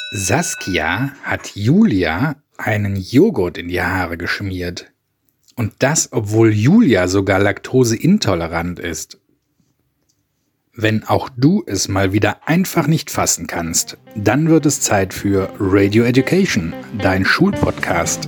Saskia hat Julia einen Joghurt in die Haare geschmiert. Und das, obwohl Julia sogar laktoseintolerant ist. Wenn auch du es mal wieder einfach nicht fassen kannst, dann wird es Zeit für Radio Education, dein Schulpodcast.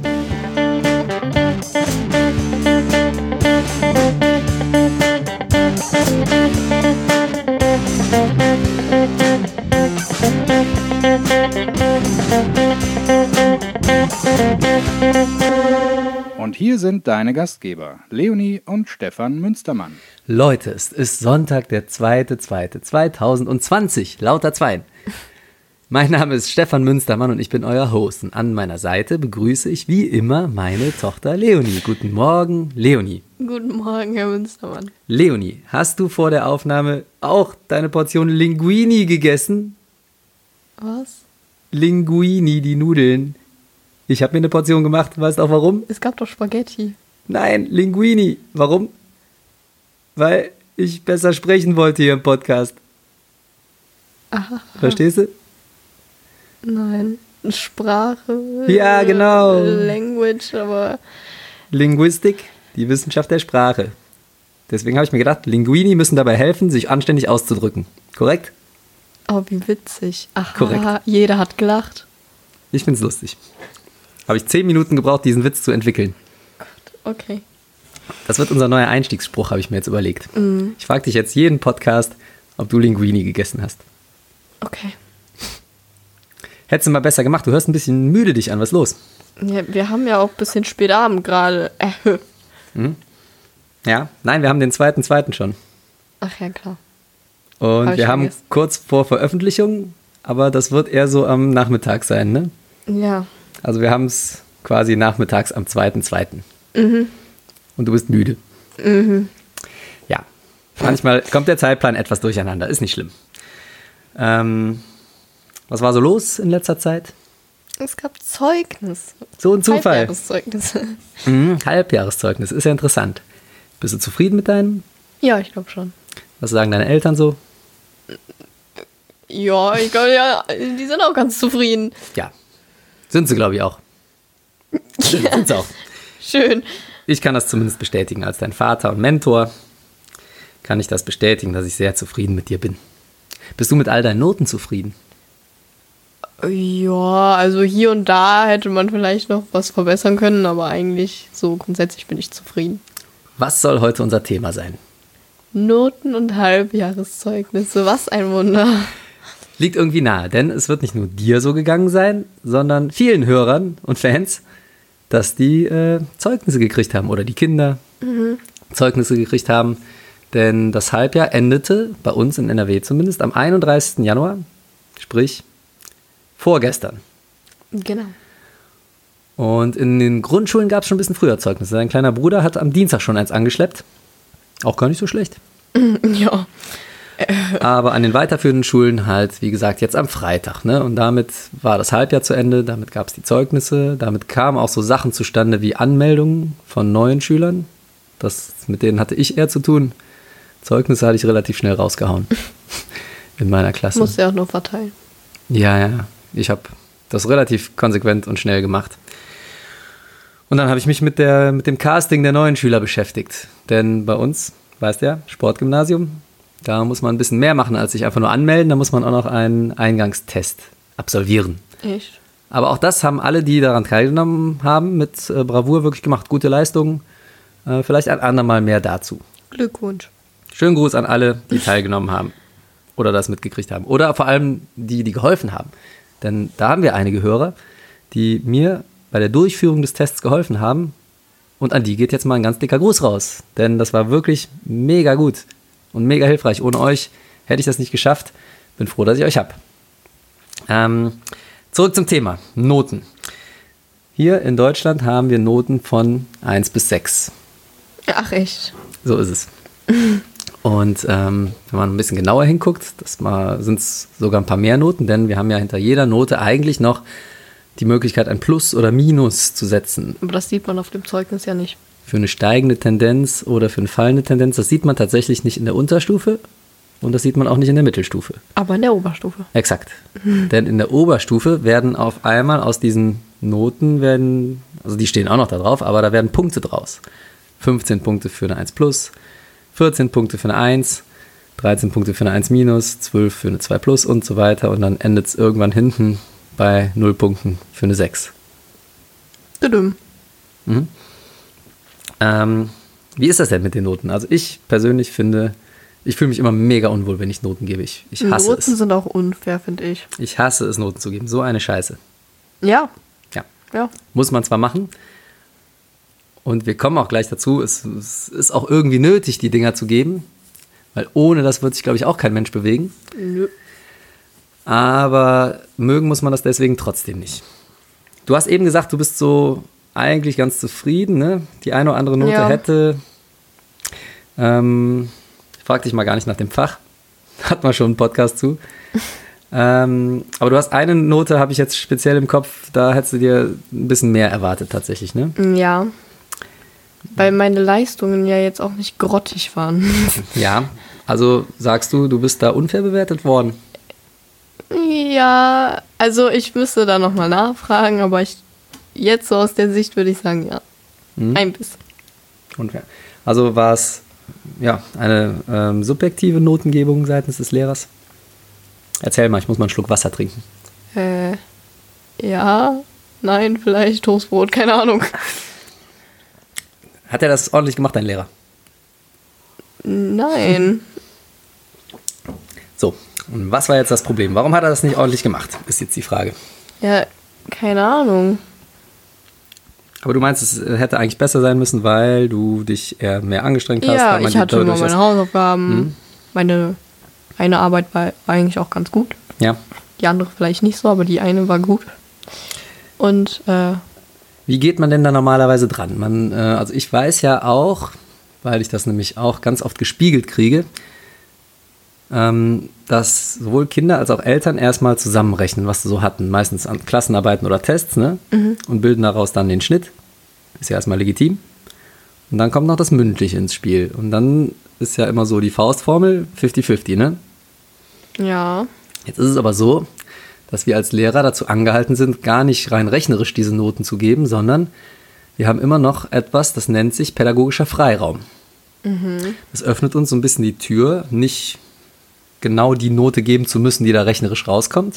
Und hier sind deine Gastgeber, Leonie und Stefan Münstermann. Leute, es ist Sonntag, der 2.2.2020, lauter Zweien. Mein Name ist Stefan Münstermann und ich bin euer Host. Und an meiner Seite begrüße ich wie immer meine Tochter Leonie. Guten Morgen, Leonie. Guten Morgen, Herr Münstermann. Leonie, hast du vor der Aufnahme auch deine Portion Linguini gegessen? Was? Linguini, die Nudeln. Ich habe mir eine Portion gemacht, weißt du auch warum? Es gab doch Spaghetti. Nein, Linguini. Warum? Weil ich besser sprechen wollte hier im Podcast. Aha. Verstehst du? Nein. Sprache. Ja, genau. Language, aber... Linguistik, die Wissenschaft der Sprache. Deswegen habe ich mir gedacht, Linguini müssen dabei helfen, sich anständig auszudrücken. Korrekt? Oh, wie witzig. Aha, Korrekt. Jeder hat gelacht. Ich find's lustig. Habe ich 10 Minuten gebraucht, diesen Witz zu entwickeln. Okay. Das wird unser neuer Einstiegsspruch, habe ich mir jetzt überlegt. Mhm. Ich frage dich jetzt jeden Podcast, ob du Linguini gegessen hast. Okay. Hättest du mal besser gemacht, du hörst ein bisschen müde dich an, was ist los? Ja, wir haben ja auch ein bisschen Spätabend gerade. Ja, nein, wir haben den 2.2. schon. Ach ja, klar. Und Hab ich wir haben vergessen. kurz vor Veröffentlichung, aber das wird eher so am Nachmittag sein, ne? Ja. Also wir haben es quasi nachmittags am 2.2. Mhm. Und du bist müde. Mhm. Ja, manchmal kommt der Zeitplan etwas durcheinander, ist nicht schlimm. Was war so los in letzter Zeit? Es gab Zeugnis. So ein Zufall. Halbjahreszeugnisse. Halbjahreszeugnis, ist ja interessant. Bist du zufrieden mit deinen? Ja, ich glaube schon. Was sagen deine Eltern so? Ja, ich glaube, ja, die sind auch ganz zufrieden. Ja, sind sie, glaube ich, auch. Sind sie auch. Schön. Ich kann das zumindest bestätigen. Als dein Vater und Mentor kann ich das bestätigen, dass ich sehr zufrieden mit dir bin. Bist du mit all deinen Noten zufrieden? Ja, also hier und da hätte man vielleicht noch was verbessern können, aber eigentlich so grundsätzlich bin ich zufrieden. Was soll heute unser Thema sein? Noten und Halbjahreszeugnisse, was ein Wunder. Liegt irgendwie nahe, denn es wird nicht nur dir so gegangen sein, sondern vielen Hörern und Fans, dass die Zeugnisse gekriegt haben oder die Kinder Zeugnisse gekriegt haben. Denn das Halbjahr endete, bei uns in NRW zumindest, am 31. Januar, sprich vorgestern. Genau. Und in den Grundschulen gab es schon ein bisschen früher Zeugnisse. Dein kleiner Bruder hat am Dienstag schon eins angeschleppt. Auch gar nicht so schlecht. Ja. Aber an den weiterführenden Schulen halt, wie gesagt, jetzt am Freitag. Ne? Und damit war das Halbjahr zu Ende, damit gab es die Zeugnisse, damit kamen auch so Sachen zustande wie Anmeldungen von neuen Schülern. Mit denen hatte ich eher zu tun. Zeugnisse hatte ich relativ schnell rausgehauen in meiner Klasse. Musst du ja auch noch verteilen. Ja, ich habe das relativ konsequent und schnell gemacht. Und dann habe ich mich mit dem Casting der neuen Schüler beschäftigt. Denn bei uns, weißt du ja, Sportgymnasium, da muss man ein bisschen mehr machen, als sich einfach nur anmelden. Da muss man auch noch einen Eingangstest absolvieren. Echt? Aber auch das haben alle, die daran teilgenommen haben, mit Bravour wirklich gemacht. Gute Leistungen. Vielleicht ein andermal mehr dazu. Glückwunsch. Schönen Gruß an alle, die teilgenommen haben oder das mitgekriegt haben. Oder vor allem die geholfen haben. Denn da haben wir einige Hörer, die mir bei der Durchführung des Tests geholfen haben. Und an die geht jetzt mal ein ganz dicker Gruß raus. Denn das war wirklich mega gut und mega hilfreich. Ohne euch hätte ich das nicht geschafft. Bin froh, dass ich euch habe. Zurück zum Thema. Noten. Hier in Deutschland haben wir Noten von 1 bis 6. Ach, echt? So ist es. Und wenn man ein bisschen genauer hinguckt, sind es sogar ein paar mehr Noten, denn wir haben ja hinter jeder Note eigentlich noch die Möglichkeit, ein Plus oder Minus zu setzen. Aber das sieht man auf dem Zeugnis ja nicht. Für eine steigende Tendenz oder für eine fallende Tendenz, das sieht man tatsächlich nicht in der Unterstufe, und das sieht man auch nicht in der Mittelstufe. Aber in der Oberstufe. Exakt. Denn in der Oberstufe werden auf einmal aus diesen Noten also die stehen auch noch da drauf, aber da werden Punkte draus. 15 Punkte für eine 1+, 14 Punkte für eine 1, 13 Punkte für eine 1-, 12 für eine 2+ und so weiter. Und dann endet es irgendwann hinten bei 0 Punkten für eine 6. Düdüm. Mhm. Wie ist das denn mit den Noten? Also ich persönlich finde, ich fühle mich immer mega unwohl, wenn ich Noten gebe. Ich hasse Noten es. sind auch unfair, finde ich. Ich hasse es, Noten zu geben. So eine Scheiße. Ja. Ja. Muss man zwar machen. Und wir kommen auch gleich dazu, es ist auch irgendwie nötig, die Dinger zu geben. Weil ohne das wird sich, glaube ich, auch kein Mensch bewegen. Nö. Aber mögen muss man das deswegen trotzdem nicht. Du hast eben gesagt, du bist so eigentlich ganz zufrieden, ne? Die eine oder andere Note hätte. Ich frag dich mal gar nicht nach dem Fach. Hat man schon einen Podcast zu. Aber du hast eine Note, habe ich jetzt speziell im Kopf, da hättest du dir ein bisschen mehr erwartet tatsächlich, ne? Ja. Weil meine Leistungen ja jetzt auch nicht grottig waren. Ja, also sagst du, du bist da unfair bewertet worden? Ja, also ich müsste da nochmal nachfragen, aber jetzt so aus der Sicht würde ich sagen, ja. Ein bisschen. Unfair. Also war es eine subjektive Notengebung seitens des Lehrers? Erzähl mal, ich muss mal einen Schluck Wasser trinken. Ja, nein, vielleicht Toastbrot, keine Ahnung. Hat er das ordentlich gemacht, dein Lehrer? Nein. So, und was war jetzt das Problem? Warum hat er das nicht ordentlich gemacht, ist jetzt die Frage. Ja, keine Ahnung. Aber du meinst, es hätte eigentlich besser sein müssen, weil du dich eher mehr angestrengt hast? Ja, weil man ich hatte immer durchaus- meine Hausaufgaben. Meine eine Arbeit war eigentlich auch ganz gut. Ja. Die andere vielleicht nicht so, aber die eine war gut. Und Wie geht man denn da normalerweise dran? Also ich weiß ja auch, weil ich das nämlich auch ganz oft gespiegelt kriege, dass sowohl Kinder als auch Eltern erstmal zusammenrechnen, was sie so hatten. Meistens an Klassenarbeiten oder Tests, ne? Und bilden daraus dann den Schnitt. Ist ja erstmal legitim. Und dann kommt noch das Mündliche ins Spiel. Und dann ist ja immer so die Faustformel 50-50, ne? ja, Jetzt ist es aber so, dass wir als Lehrer dazu angehalten sind, gar nicht rein rechnerisch diese Noten zu geben, sondern wir haben immer noch etwas, das nennt sich pädagogischer Freiraum. Das öffnet uns so ein bisschen die Tür, nicht genau die Note geben zu müssen, die da rechnerisch rauskommt.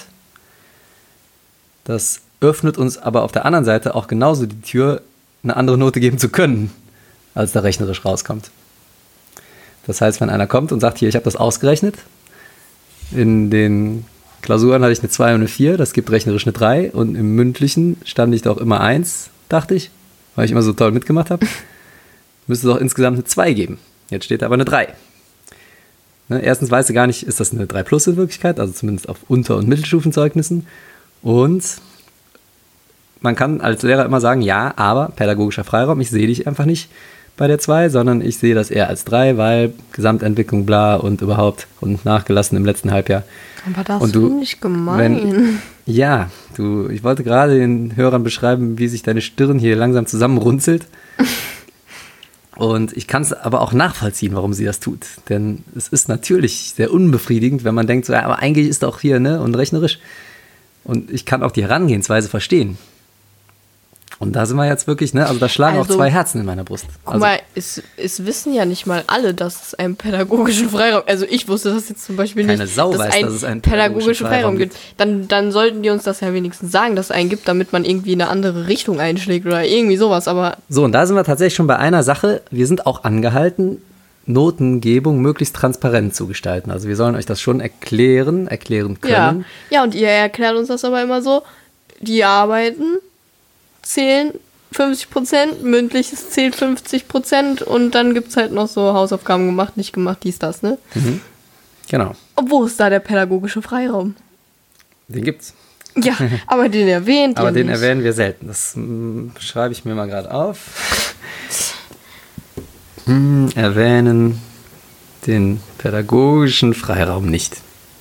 Das öffnet uns aber auf der anderen Seite auch genauso die Tür, eine andere Note geben zu können, als da rechnerisch rauskommt. Das heißt, wenn einer kommt und sagt, hier, ich habe das ausgerechnet, in den Klausuren hatte ich eine 2 und eine 4, das gibt rechnerisch eine 3 und im Mündlichen stand ich doch immer 1, dachte ich, weil ich immer so toll mitgemacht habe. Müsste es doch insgesamt eine 2 geben. Jetzt steht da aber eine 3. Ne, erstens weiß ich gar nicht, ist das eine 3+ in Wirklichkeit, also zumindest auf Unter- und Mittelstufenzeugnissen. Und man kann als Lehrer immer sagen, ja, aber pädagogischer Freiraum, ich sehe dich einfach nicht bei der 2, sondern ich sehe das eher als 3, weil Gesamtentwicklung bla und überhaupt und nachgelassen im letzten Halbjahr. aber das Und du, finde ich gemein. Ich wollte gerade den Hörern beschreiben, wie sich deine Stirn hier langsam zusammenrunzelt. Und ich kann es aber auch nachvollziehen, warum sie das tut. Denn es ist natürlich sehr unbefriedigend, wenn man denkt, so, ja, aber eigentlich ist doch hier, ne, und rechnerisch. Und ich kann auch die Herangehensweise verstehen. Und da sind wir jetzt wirklich, ne, also da schlagen auch 2 Herzen in meiner Brust. Guck mal, es wissen ja nicht mal alle, dass es einen pädagogischen Freiraum, also ich wusste das jetzt zum Beispiel Keine nicht, Sau dass weiß, dass es einen pädagogischen Freiraum gibt. Dann sollten die uns das ja wenigstens sagen, dass es einen gibt, damit man irgendwie in eine andere Richtung einschlägt oder irgendwie sowas, aber So, und da sind wir tatsächlich schon bei einer Sache. Wir sind auch angehalten, Notengebung möglichst transparent zu gestalten. Also wir sollen euch das schon erklären können. ja, und ihr erklärt uns das aber immer so, die Arbeiten zählen 50%, mündliches zählt 50% und dann gibt es halt noch so Hausaufgaben gemacht, nicht gemacht, dies, das, ne? Genau, Wo ist da der pädagogische Freiraum? den gibt's. Ja, aber den erwähnt Aber ihr den nicht. erwähnen wir selten. Das schreibe ich mir mal gerade auf. Erwähnen den pädagogischen Freiraum nicht.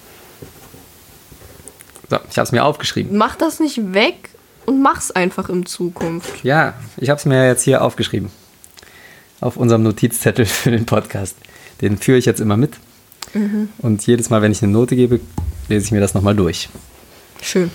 So, ich habe es mir aufgeschrieben. Mach das nicht weg und mach's einfach in Zukunft. Ja, ich habe es mir jetzt hier aufgeschrieben. Auf unserem Notizzettel für den Podcast. Den führe ich jetzt immer mit. Und jedes Mal, wenn ich eine Note gebe, lese ich mir das nochmal durch. Schön.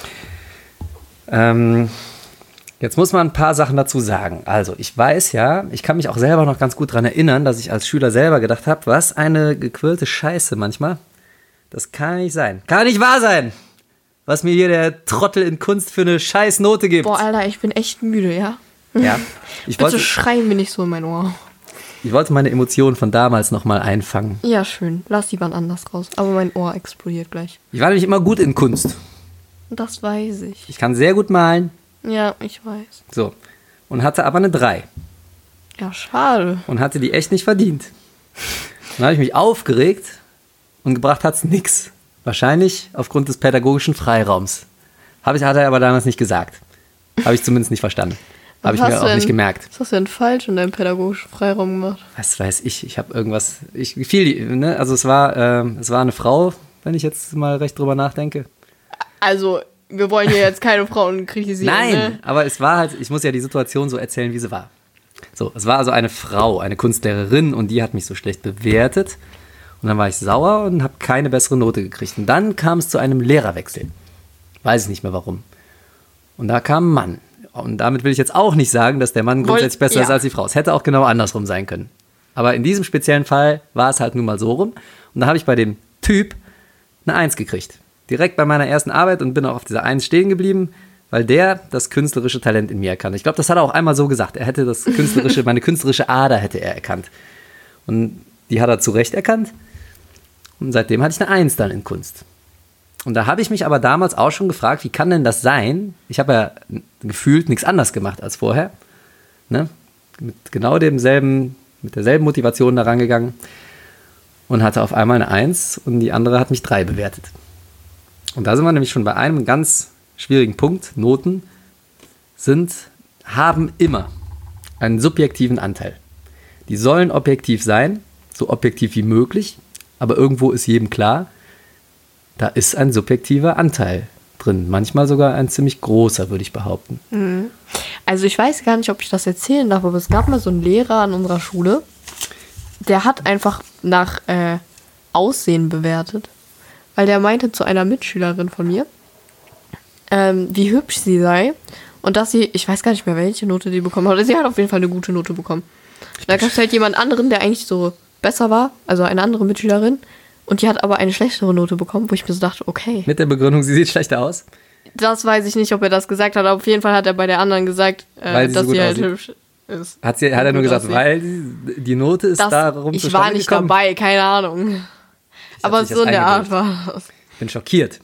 Jetzt muss man ein paar Sachen dazu sagen. Also, ich weiß ja, ich kann mich auch selber noch ganz gut daran erinnern, dass ich als Schüler selber gedacht habe, was eine gequirlte Scheiße manchmal. Das kann nicht sein. Kann nicht wahr sein! Was mir hier der Trottel in Kunst für eine Scheißnote gibt. Boah, Alter, ich bin echt müde, ja? Ja. Bitte schreien mir nicht so in mein Ohr. Ich wollte meine Emotionen von damals nochmal einfangen. Ja, schön. Lass die wann anders raus. Aber mein Ohr explodiert gleich. Ich war nämlich immer gut in Kunst. Das weiß ich. Ich kann sehr gut malen. Ja, ich weiß. So. Und hatte aber eine 3. Ja, schade. Und hatte die echt nicht verdient. Dann habe ich mich aufgeregt und gebracht hat's nix. Wahrscheinlich aufgrund des pädagogischen Freiraums. Hat er aber damals nicht gesagt. Habe ich zumindest nicht verstanden. Habe ich mir auch nicht gemerkt. Was hast du denn falsch in deinem pädagogischen Freiraum gemacht? Was weiß ich? Ich habe irgendwas. Also es war eine Frau, wenn ich jetzt mal recht drüber nachdenke. Also, wir wollen hier jetzt keine Frauen kritisieren. Nein, ne? aber es war halt, ich muss ja die Situation so erzählen, wie sie war. So, es war also eine Frau, eine Kunstlehrerin und die hat mich so schlecht bewertet. Und dann war ich sauer und habe keine bessere Note gekriegt. Und dann kam es zu einem Lehrerwechsel. Weiß ich nicht mehr warum. Und da kam ein Mann. Und damit will ich jetzt auch nicht sagen, dass der Mann grundsätzlich besser ist als die Frau. Es hätte auch genau andersrum sein können. Aber in diesem speziellen Fall war es halt nun mal so rum. Und da habe ich bei dem Typ eine 1 gekriegt. Direkt bei meiner ersten Arbeit und bin auch auf dieser 1 stehen geblieben, weil der das künstlerische Talent in mir erkannte. Ich glaube, das hat er auch einmal so gesagt. Er hätte das künstlerische, meine künstlerische Ader hätte er erkannt. Und die hat er zu Recht erkannt. Und seitdem hatte ich eine 1 dann in Kunst. Und da habe ich mich aber damals auch schon gefragt, wie kann denn das sein? Ich habe ja gefühlt nichts anders gemacht als vorher. Ne? Mit derselben Motivation da rangegangen und hatte auf einmal eine 1 und die andere hat mich 3 bewertet. Und da sind wir nämlich schon bei einem ganz schwierigen Punkt. Noten haben immer einen subjektiven Anteil. Die sollen objektiv sein, so objektiv wie möglich, aber irgendwo ist jedem klar, da ist ein subjektiver Anteil drin. Manchmal sogar ein ziemlich großer, würde ich behaupten. Also ich weiß gar nicht, ob ich das erzählen darf, aber es gab mal so einen Lehrer an unserer Schule, der hat einfach nach Aussehen bewertet. Weil der meinte zu einer Mitschülerin von mir, wie hübsch sie sei und dass sie, ich weiß gar nicht mehr, welche Note die bekommen hat, aber sie hat auf jeden Fall eine gute Note bekommen. Da gab es halt jemand anderen, der eigentlich so besser war, also eine andere Mitschülerin, und die hat aber eine schlechtere Note bekommen, wo ich mir so dachte, okay. Mit der Begründung, sie sieht schlechter aus? Das weiß ich nicht, ob er das gesagt hat, aber auf jeden Fall hat er bei der anderen gesagt, dass sie halt hübsch ist. Hat er nur gesagt, weil die Note ist darum ich war nicht gekommen. Dabei, keine Ahnung. Aber so in der Art war das. Ich bin schockiert.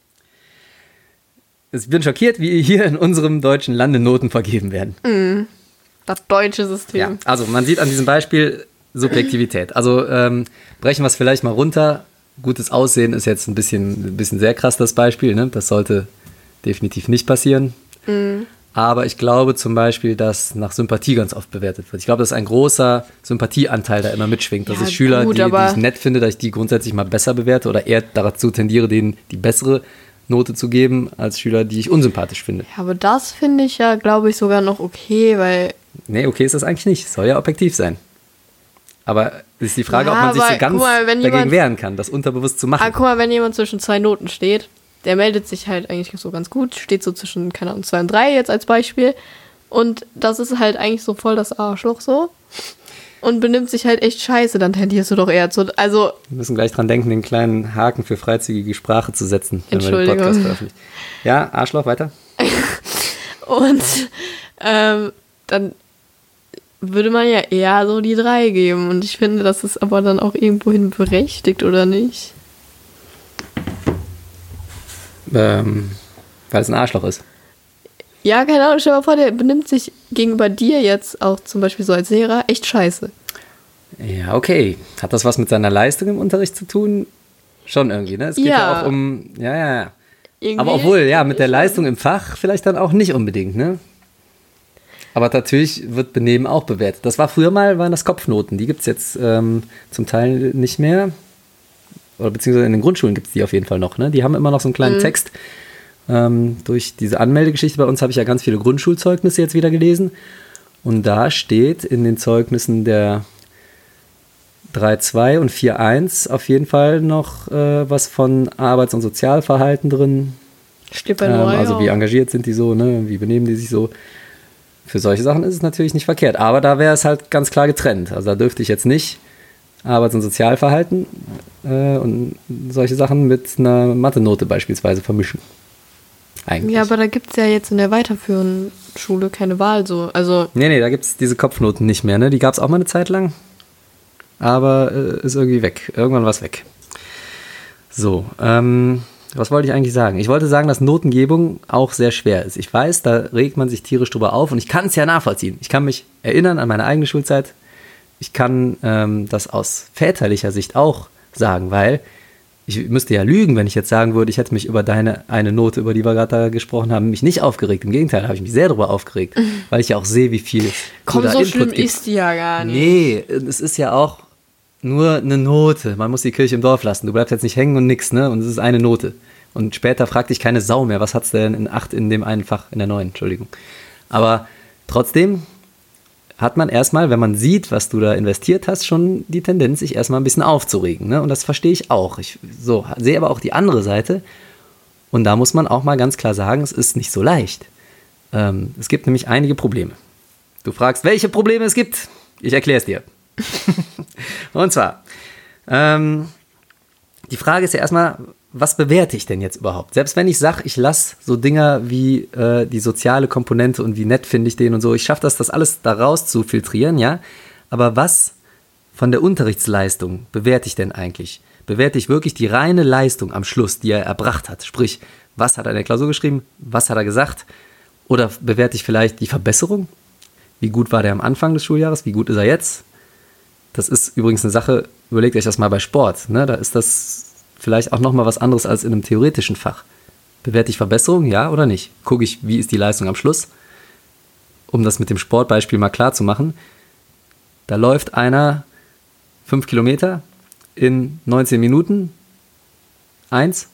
Ich bin schockiert, wie hier in unserem deutschen Lande Noten vergeben werden. Das deutsche System. Ja, also man sieht an diesem Beispiel Subjektivität. Also brechen wir es vielleicht mal runter. Gutes Aussehen ist jetzt ein bisschen sehr krass, das Beispiel. Ne? Das sollte definitiv nicht passieren. Aber ich glaube zum Beispiel, dass nach Sympathie ganz oft bewertet wird. Ich glaube, dass ein großer Sympathieanteil da immer mitschwingt. Dass ich Schüler, die ich nett finde, dass ich die grundsätzlich mal besser bewerte oder eher dazu tendiere, denen die bessere Note zu geben, als Schüler, die ich unsympathisch finde. Ja, aber das finde ich ja, glaube ich, sogar noch okay, weil... Nee, okay ist das eigentlich nicht. Soll ja objektiv sein. Aber es ist die Frage, ob man sich so ganz dagegen wehren kann, das unterbewusst zu machen. Aber guck mal, wenn jemand zwischen 2 Noten steht, der meldet sich halt eigentlich so ganz gut, steht so zwischen, keine Ahnung, 2 und 3 jetzt als Beispiel. Und das ist halt eigentlich so voll das Arschloch so. Und benimmt sich halt echt scheiße, dann tendierst du doch eher zu... Also, wir müssen gleich dran denken, den kleinen Haken für freizügige Sprache zu setzen, wenn wir den Podcast veröffentlichen. Ja, Arschloch, weiter. Und dann würde man ja eher so die 3 geben. Und ich finde, das ist aber dann auch irgendwohin berechtigt, oder nicht? Weil es ein Arschloch ist. Ja, keine Ahnung, stell dir mal vor, der benimmt sich gegenüber dir jetzt auch zum Beispiel so als Lehrer echt scheiße. Ja, okay. Hat das was mit seiner Leistung im Unterricht zu tun? Schon irgendwie, ne? Es geht ja auch um... Ja. Irgendwie, aber obwohl, ja, mit der Leistung im Fach vielleicht dann auch nicht unbedingt, ne? Aber natürlich wird Benehmen auch bewertet. Das war früher mal, waren das Kopfnoten. Die gibt es jetzt zum Teil nicht mehr. Oder beziehungsweise in den Grundschulen gibt es die auf jeden Fall noch, ne? Die haben immer noch so einen kleinen Text. Durch diese Anmeldegeschichte bei uns habe ich ja ganz viele Grundschulzeugnisse jetzt wieder gelesen. Und da steht in den Zeugnissen 3,2 und 4,1 auf jeden Fall noch was von Arbeits- und Sozialverhalten drin. Steht bei Neu. Also wie engagiert sind die so, ne? Wie benehmen die sich so. Für solche Sachen ist es natürlich nicht verkehrt. Aber da wäre es halt ganz klar getrennt. Also da dürfte ich jetzt nicht Arbeits- und Sozialverhalten und solche Sachen mit einer Mathe-Note beispielsweise vermischen. Eigentlich. Ja, aber da gibt es ja jetzt in der weiterführenden Schule keine Wahl so. Also Nee, da gibt es diese Kopfnoten nicht mehr. Ne? Die gab es auch mal eine Zeit lang. Aber ist irgendwie weg. Irgendwann war es weg. So, was wollte ich eigentlich sagen? Ich wollte sagen, dass Notengebung auch sehr schwer ist. Ich weiß, da regt man sich tierisch drüber auf und ich kann es ja nachvollziehen. Ich kann mich erinnern an meine eigene Schulzeit. Ich kann das aus väterlicher Sicht auch sagen, weil ich müsste ja lügen, wenn ich jetzt sagen würde, ich hätte mich über deine eine Note, über die wir gerade da gesprochen haben, mich nicht aufgeregt. Im Gegenteil, habe ich mich sehr darüber aufgeregt, weil ich ja auch sehe, wie viel komm, du da so Input schlimm gibst. ist die ja gar nicht. Nee, es ist ja auch nur eine Note. Man muss die Kirche im Dorf lassen. Du bleibst jetzt nicht hängen und nix, ne? Und es ist eine Note. Und später fragt dich keine Sau mehr, was hat's denn in 8 in dem einen Fach, in der 9, Entschuldigung. Aber trotzdem hat man erstmal, wenn man sieht, was du da investiert hast, schon die Tendenz, sich erstmal ein bisschen aufzuregen. Ne? Und das verstehe ich auch. Ich sehe aber auch die andere Seite. Und da muss man auch mal ganz klar sagen, es ist nicht so leicht. Es gibt nämlich einige Probleme. Du fragst, welche Probleme es gibt? Ich erkläre es dir. Und zwar, die Frage ist ja erstmal, was bewerte ich denn jetzt überhaupt? Selbst wenn ich sage, ich lasse so Dinger wie die soziale Komponente und wie nett finde ich den und so, ich schaffe das alles da raus zu filtrieren, ja. Aber was von der Unterrichtsleistung bewerte ich denn eigentlich? Bewerte ich wirklich die reine Leistung am Schluss, die er erbracht hat? Sprich, was hat er in der Klausur geschrieben? Was hat er gesagt? Oder bewerte ich vielleicht die Verbesserung? Wie gut war der am Anfang des Schuljahres? Wie gut ist er jetzt? Das ist übrigens eine Sache, überlegt euch das mal bei Sport, ne? Da ist das vielleicht auch nochmal was anderes als in einem theoretischen Fach. Bewerte ich Verbesserung, ja oder nicht? Gucke ich, wie ist die Leistung am Schluss? Um das mit dem Sportbeispiel mal klar zu machen. Da läuft einer 5 Kilometer in 19 Minuten, 1.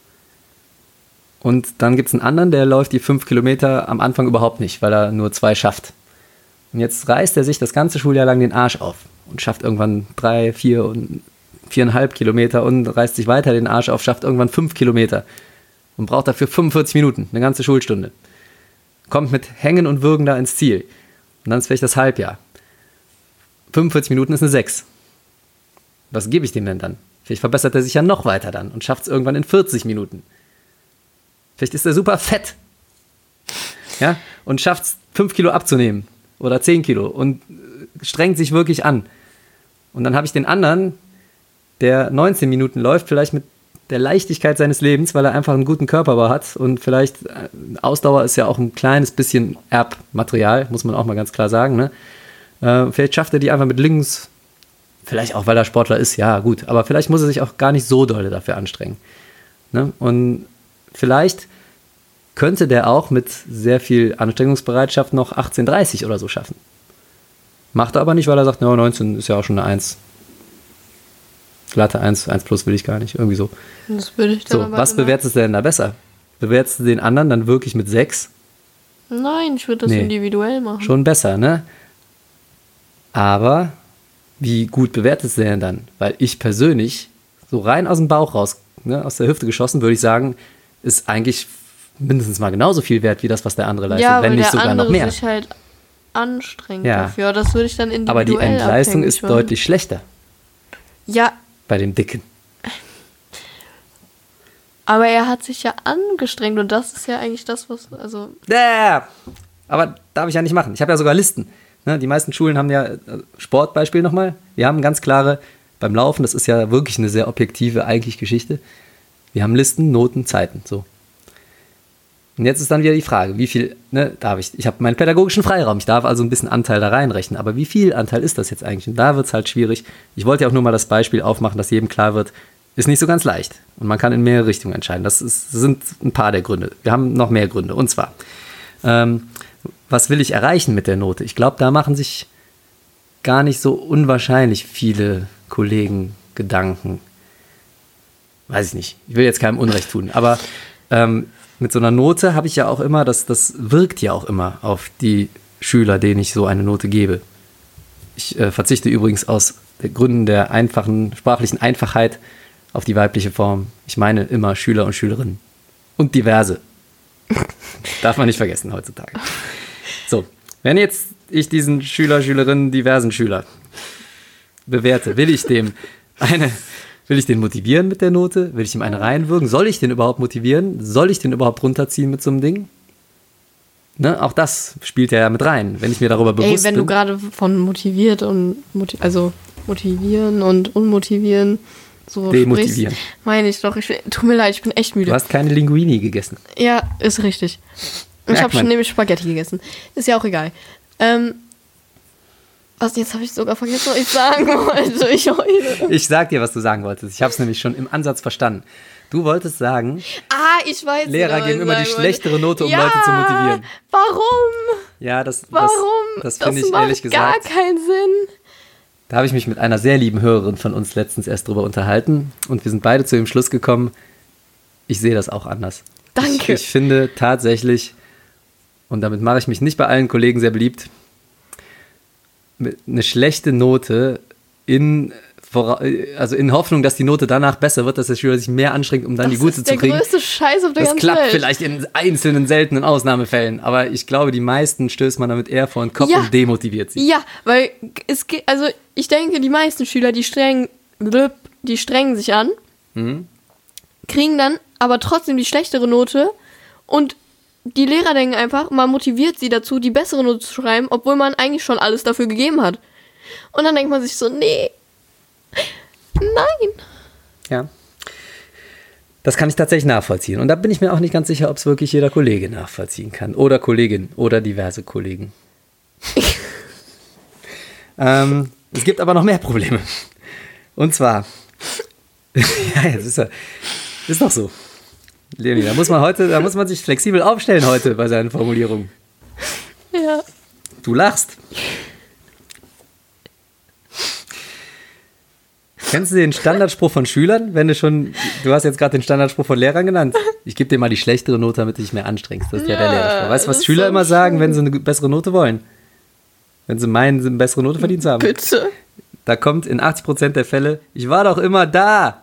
Und dann gibt es einen anderen, der läuft die 5 Kilometer am Anfang überhaupt nicht, weil er nur 2 schafft. Und jetzt reißt er sich das ganze Schuljahr lang den Arsch auf und schafft irgendwann 3, 4 und 4,5 Kilometer und reißt sich weiter den Arsch auf, schafft irgendwann 5 Kilometer und braucht dafür 45 Minuten, eine ganze Schulstunde. Kommt mit Hängen und Würgen da ins Ziel. Und dann ist vielleicht das Halbjahr. 45 Minuten ist eine 6. Was gebe ich dem denn dann? Vielleicht verbessert er sich ja noch weiter dann und schafft es irgendwann in 40 Minuten. Vielleicht ist er super fett. Ja? Und schafft es 5 Kilo abzunehmen oder 10 Kilo und strengt sich wirklich an. Und dann habe ich den anderen, der 19 Minuten läuft, vielleicht mit der Leichtigkeit seines Lebens, weil er einfach einen guten Körperbau hat und vielleicht Ausdauer ist ja auch ein kleines bisschen Erbmaterial, muss man auch mal ganz klar sagen. Ne? Vielleicht schafft er die einfach mit links, vielleicht auch, weil er Sportler ist, ja gut, aber vielleicht muss er sich auch gar nicht so doll dafür anstrengen. Ne? Und vielleicht könnte der auch mit sehr viel Anstrengungsbereitschaft noch 18,30 oder so schaffen. Macht er aber nicht, weil er sagt, no, 19 ist ja auch schon eine 1. Glatte 1 plus will ich gar nicht, irgendwie so. Das würde ich dann So, aber was immer- bewertest du denn da besser? Bewertest du den anderen dann wirklich mit 6? Nein, ich würde das Nee. individuell machen. Schon besser, ne? Aber wie gut bewertest du denn dann? Weil ich persönlich, so rein aus dem Bauch raus, ne, aus der Hüfte geschossen, würde ich sagen, ist eigentlich mindestens mal genauso viel wert wie das, was der andere leistet, Ja, wenn weil nicht der sogar andere noch mehr. sich halt anstrengt Ja. dafür. Das würde ich dann individuell Aber die Endleistung abhängig ist machen. deutlich schlechter Ja, bei dem Dicken. aber er hat sich ja angestrengt und das ist ja eigentlich das, was, also, Aber darf ich ja nicht machen. Ich habe ja sogar Listen. Ne? Die meisten Schulen haben ja Sportbeispiel nochmal. Wir haben ganz klare, beim Laufen, das ist ja wirklich eine sehr objektive eigentlich Geschichte. Wir haben Listen, Noten, Zeiten. So. Und jetzt ist dann wieder die Frage, wie viel, ne, darf ich habe meinen pädagogischen Freiraum, ich darf also ein bisschen Anteil da reinrechnen, aber wie viel Anteil ist das jetzt eigentlich? Und da wird es halt schwierig. Ich wollte ja auch nur mal das Beispiel aufmachen, dass jedem klar wird, ist nicht so ganz leicht. Und man kann in mehrere Richtungen entscheiden. Das sind ein paar der Gründe. Wir haben noch mehr Gründe. Und zwar, was will ich erreichen mit der Note? Ich glaube, da machen sich gar nicht so unwahrscheinlich viele Kollegen Gedanken. Weiß ich nicht. Ich will jetzt keinem Unrecht tun. Aber mit so einer Note habe ich ja auch immer, das wirkt ja auch immer auf die Schüler, denen ich so eine Note gebe. Ich verzichte übrigens aus Gründen der einfachen, sprachlichen Einfachheit auf die weibliche Form. Ich meine immer Schüler und Schülerinnen. Und diverse. Darf man nicht vergessen heutzutage. So, wenn jetzt ich diesen Schüler, Schülerinnen, diversen Schüler bewerte, will ich den motivieren mit der Note? Will ich ihm eine reinwirken? Soll ich den überhaupt motivieren? Soll ich den überhaupt runterziehen mit so einem Ding? Ne, auch das spielt ja mit rein, wenn ich mir darüber bewusst bin. Wenn du gerade von motiviert und motivieren und unmotivieren so demotivieren. Meine ich doch. Tut mir leid, ich bin echt müde. Du hast keine Linguini gegessen. Ja, ist richtig. Ich habe schon nämlich Spaghetti gegessen. Ist ja auch egal. Jetzt habe ich sogar vergessen, was ich sagen wollte. Ich sag dir, was du sagen wolltest. Ich habe es nämlich schon im Ansatz verstanden. Du wolltest sagen, ich weiß Lehrer geben immer die schlechtere Note, um Leute zu motivieren. Warum? Ja, das Das finde ich macht ehrlich gesagt. gar keinen Sinn. Da habe ich mich mit einer sehr lieben Hörerin von uns letztens erst drüber unterhalten und wir sind beide zu dem Schluss gekommen, ich sehe das auch anders. Danke. Ich finde tatsächlich, und damit mache ich mich nicht bei allen Kollegen sehr beliebt, eine schlechte Note in Hoffnung, dass die Note danach besser wird, dass der Schüler sich mehr anstrengt, um dann die gute zu kriegen. Das ist der größte Scheiß auf der Das ganzen klappt Welt. vielleicht in einzelnen seltenen Ausnahmefällen, aber ich glaube, die meisten stößt man damit eher vor den Kopf und demotiviert sie. Ja, weil ich denke, die meisten Schüler, die strengen sich an, kriegen dann aber trotzdem die schlechtere Note und die Lehrer denken einfach, man motiviert sie dazu, die bessere Note zu schreiben, obwohl man eigentlich schon alles dafür gegeben hat. Und dann denkt man sich so, nee, nein. Ja. Das kann ich tatsächlich nachvollziehen. Und da bin ich mir auch nicht ganz sicher, ob es wirklich jeder Kollege nachvollziehen kann. Oder Kollegin oder diverse Kollegen. Es gibt aber noch mehr Probleme. Und zwar, ja, jetzt ist doch so. Leonie, da muss man sich flexibel aufstellen heute bei seinen Formulierungen. Ja. Du lachst. Kennst du den Standardspruch von Schülern? Du hast jetzt gerade den Standardspruch von Lehrern genannt. Ich gebe dir mal die schlechtere Note, damit du dich mehr anstrengst. Das ist ja der Lehrerspruch. Weißt du, was Schüler immer sagen, wenn sie eine bessere Note wollen? Wenn sie meinen, sie eine bessere Note verdient zu haben? Bitte? Da kommt in 80% der Fälle, ich war doch immer da.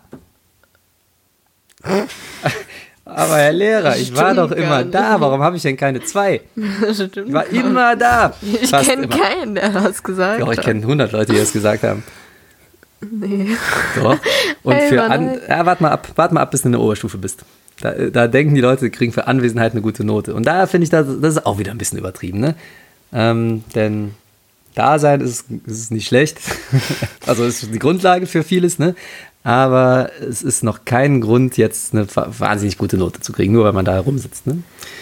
Aber Herr Lehrer, ich war doch immer da. Warum habe ich denn keine 2? Ich war immer da. Ich kenne keinen, der das gesagt hat. Doch, ich kenne 100 Leute, die das gesagt haben. Nee. Doch. Und warte mal ab, bis du in der Oberstufe bist. Da denken die Leute, sie kriegen für Anwesenheit eine gute Note. Und da finde ich, das ist auch wieder ein bisschen übertrieben. Ne? Denn Dasein ist nicht schlecht. Also es ist die Grundlage für vieles, ne? Aber es ist noch kein Grund, jetzt eine wahnsinnig gute Note zu kriegen, nur weil man da rumsitzt. Ne?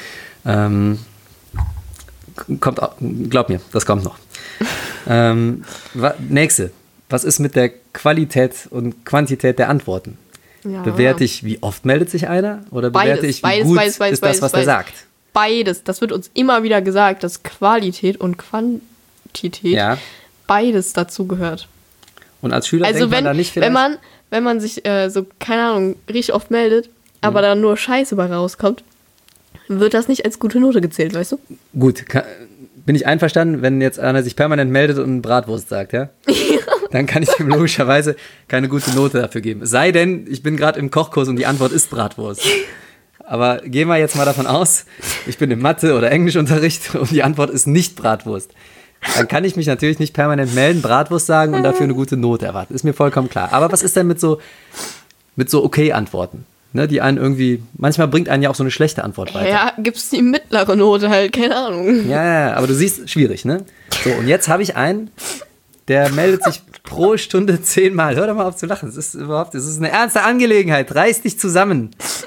Glaub mir, das kommt noch. Nächste. Was ist mit der Qualität und Quantität der Antworten? Ja. Bewerte ich, wie oft meldet sich einer? Oder bewerte ich, wie gut ist das, was er sagt? Beides. Das wird uns immer wieder gesagt, dass Qualität und Quantität beides dazu gehört. Und als Schüler denkt man da nicht vielleicht... Wenn man sich keine Ahnung, richtig oft meldet, aber dann nur Scheiße bei rauskommt, wird das nicht als gute Note gezählt, weißt du? Gut, bin ich einverstanden, wenn jetzt einer sich permanent meldet und Bratwurst sagt, ja? Dann kann ich ihm logischerweise keine gute Note dafür geben. Es sei denn, ich bin gerade im Kochkurs und die Antwort ist Bratwurst. Aber gehen wir jetzt mal davon aus, ich bin im Mathe- oder Englischunterricht und die Antwort ist nicht Bratwurst. Dann kann ich mich natürlich nicht permanent melden, Bratwurst sagen und dafür eine gute Note erwarten. Ist mir vollkommen klar. Aber was ist denn mit so Okay-Antworten? Ne, die einen irgendwie, manchmal bringt einen ja auch so eine schlechte Antwort weiter. Ja, gibt's die mittlere Note halt, keine Ahnung. Ja, aber du siehst, schwierig, ne? So, und jetzt habe ich einen, der meldet sich pro Stunde 10-mal. Hör doch mal auf zu lachen. Das ist eine ernste Angelegenheit. Reiß dich zusammen.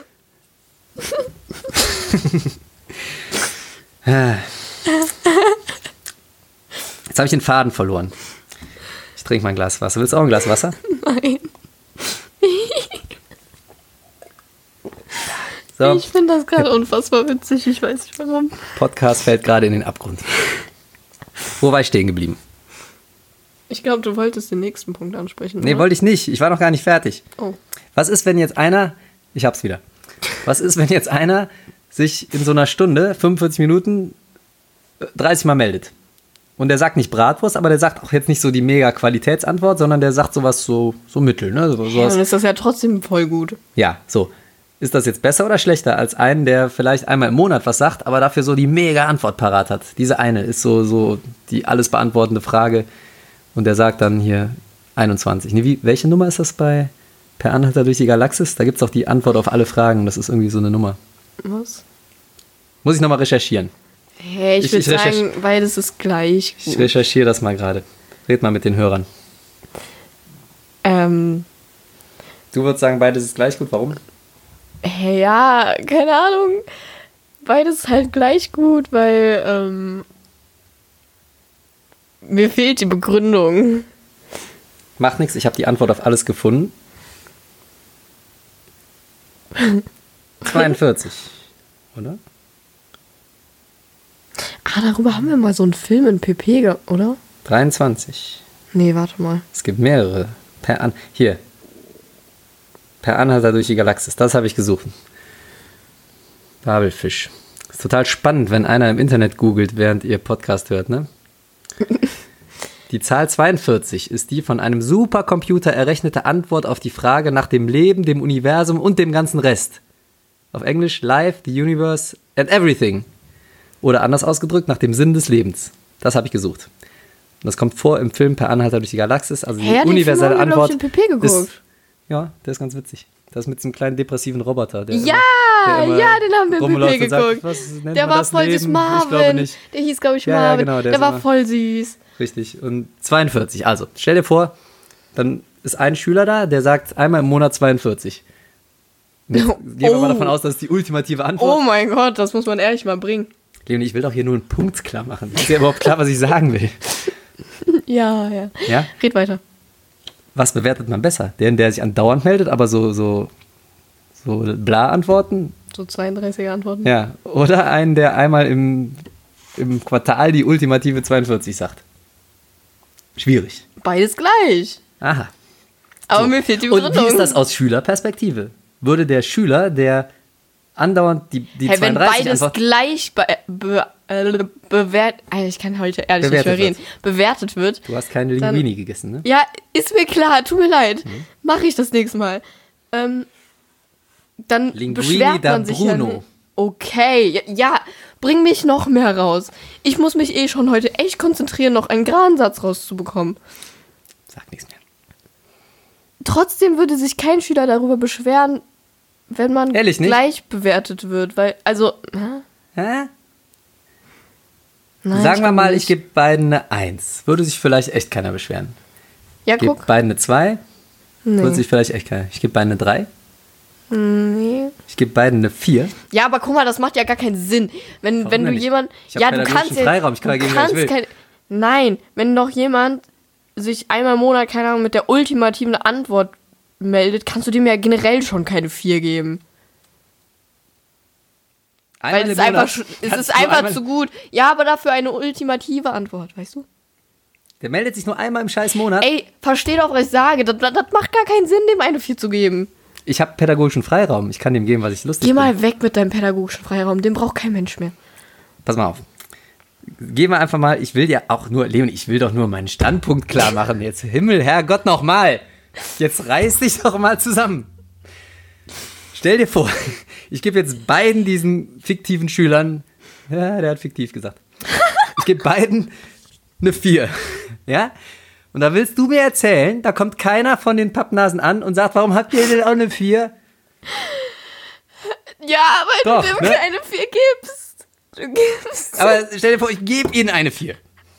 Jetzt habe ich den Faden verloren. Ich trinke mal ein Glas Wasser. Willst du auch ein Glas Wasser? Nein. So. Ich finde das gerade unfassbar witzig. Ich weiß nicht warum. Podcast fällt gerade in den Abgrund. Wo war ich stehen geblieben? Ich glaube, du wolltest den nächsten Punkt ansprechen. Nee, wollte ich nicht. Ich war noch gar nicht fertig. Oh. Was ist, wenn jetzt einer... Ich hab's wieder. Was ist, wenn jetzt einer sich in so einer Stunde, 45 Minuten, 30 Mal meldet? Und der sagt nicht Bratwurst, aber der sagt auch jetzt nicht so die mega Qualitätsantwort, sondern der sagt sowas so mittel. Ne? Ja, dann ist das ja trotzdem voll gut. Ja, so. Ist das jetzt besser oder schlechter als einen, der vielleicht einmal im Monat was sagt, aber dafür so die mega Antwort parat hat? Diese eine ist so die alles beantwortende Frage und der sagt dann hier 21. Nee, welche Nummer ist das bei Per Anhalter durch die Galaxis? Da gibt es auch die Antwort auf alle Fragen. Das ist irgendwie so eine Nummer. Was? Muss ich nochmal recherchieren. Hey, ich würde sagen, beides ist gleich gut. Ich recherchiere das mal gerade. Red mal mit den Hörern. Du würdest sagen, beides ist gleich gut. Warum? Hey, ja, keine Ahnung. Beides ist halt gleich gut, weil mir fehlt die Begründung. Macht nichts, ich habe die Antwort auf alles gefunden. 42, oder? Darüber haben wir mal so einen Film in PP, oder? 23. Nee, warte mal. Es gibt mehrere. Hier. Per Anhalter durch die Galaxis. Das habe ich gesucht. Babelfisch. Ist total spannend, wenn einer im Internet googelt, während ihr Podcast hört, ne? Die Zahl 42 ist die von einem Supercomputer errechnete Antwort auf die Frage nach dem Leben, dem Universum und dem ganzen Rest. Auf Englisch Life, the Universe and everything. Oder anders ausgedrückt, nach dem Sinn des Lebens. Das habe ich gesucht. Und das kommt vor im Film Per Anhalter durch die Galaxis. Also die universelle Antwort. Ich PP geguckt. Ja, der ist ganz witzig. Das ist mit so einem kleinen depressiven Roboter. Den haben wir im PP geguckt. Sagt, der war voll süß, Marvin. Der hieß, glaube ich, Marvin. Ja, genau, der war voll süß. Richtig. Und 42. Also, stell dir vor, dann ist ein Schüler da, der sagt einmal im Monat 42. Gehen wir mal davon aus, das ist die ultimative Antwort. Oh mein Gott, das muss man ehrlich mal bringen. Leonie, ich will doch hier nur einen Punkt klar machen. Ist ja überhaupt klar, was ich sagen will. Ja. Red weiter. Was bewertet man besser? Der sich andauernd meldet, aber so bla-Antworten? So 32er Antworten? Ja. Oder einen, der einmal im Quartal die ultimative 42 sagt? Schwierig. Beides gleich. Aha. Aber so. Mir fehlt die Begründung. Und wie ist das aus Schülerperspektive? Würde der Schüler, der andauernd die 32 wenn beides gleich bewertet, ich kann heute ehrlich nicht mehr reden, bewertet wird. Du hast keine Linguini gegessen, ne? Ja, ist mir klar, tut mir leid. Mache ich das nächste Mal. Dann Linguini beschwert man sich Bruno. Ja. Okay, ja, bring mich noch mehr raus. Ich muss mich schon heute echt konzentrieren, noch einen geraden Satz rauszubekommen. Sag nichts mehr. Trotzdem würde sich kein Schüler darüber beschweren, wenn man gleich bewertet wird, weil, also, Nein, sagen wir mal, ich gebe beiden eine 1. Würde sich vielleicht echt keiner beschweren. Ja, ich gebe beiden eine 2. Nee. Würde sich vielleicht echt keiner. Ich gebe beiden eine 3. Nee. Ich gebe beiden eine 4. Ja, aber guck mal, das macht ja gar keinen Sinn. Wenn du jemand. Ja, du kannst Freiraum. Ich kann geben, was ich will. Nein, wenn noch jemand sich einmal im Monat, keine Ahnung, mit der ultimativen Antwort meldet, kannst du dem ja generell schon keine 4 geben. Weil es ist einfach zu gut. Ja, aber dafür eine ultimative Antwort, weißt du? Der meldet sich nur einmal im scheiß Monat. Ey, versteh doch, was ich sage. Das macht gar keinen Sinn, dem eine 4 zu geben. Ich habe pädagogischen Freiraum. Ich kann dem geben, was ich lustig finde. Geh mal weg mit deinem pädagogischen Freiraum. Den braucht kein Mensch mehr. Pass mal auf. Gehen wir einfach mal. Ich will ja auch nur, Leon, ich will doch nur meinen Standpunkt klar machen. Jetzt Himmel, Herrgott, nochmal. Jetzt reiß dich doch mal zusammen. Stell dir vor, ich gebe jetzt beiden diesen fiktiven Schülern, ja, der hat fiktiv gesagt, ich gebe beiden eine 4, ja? Und da willst du mir erzählen, da kommt keiner von den Pappnasen an und sagt, warum habt ihr denn auch eine 4? Ja, weil du dem keine 4 gibst. Du gibst. Aber stell dir vor, ich gebe ihnen eine 4.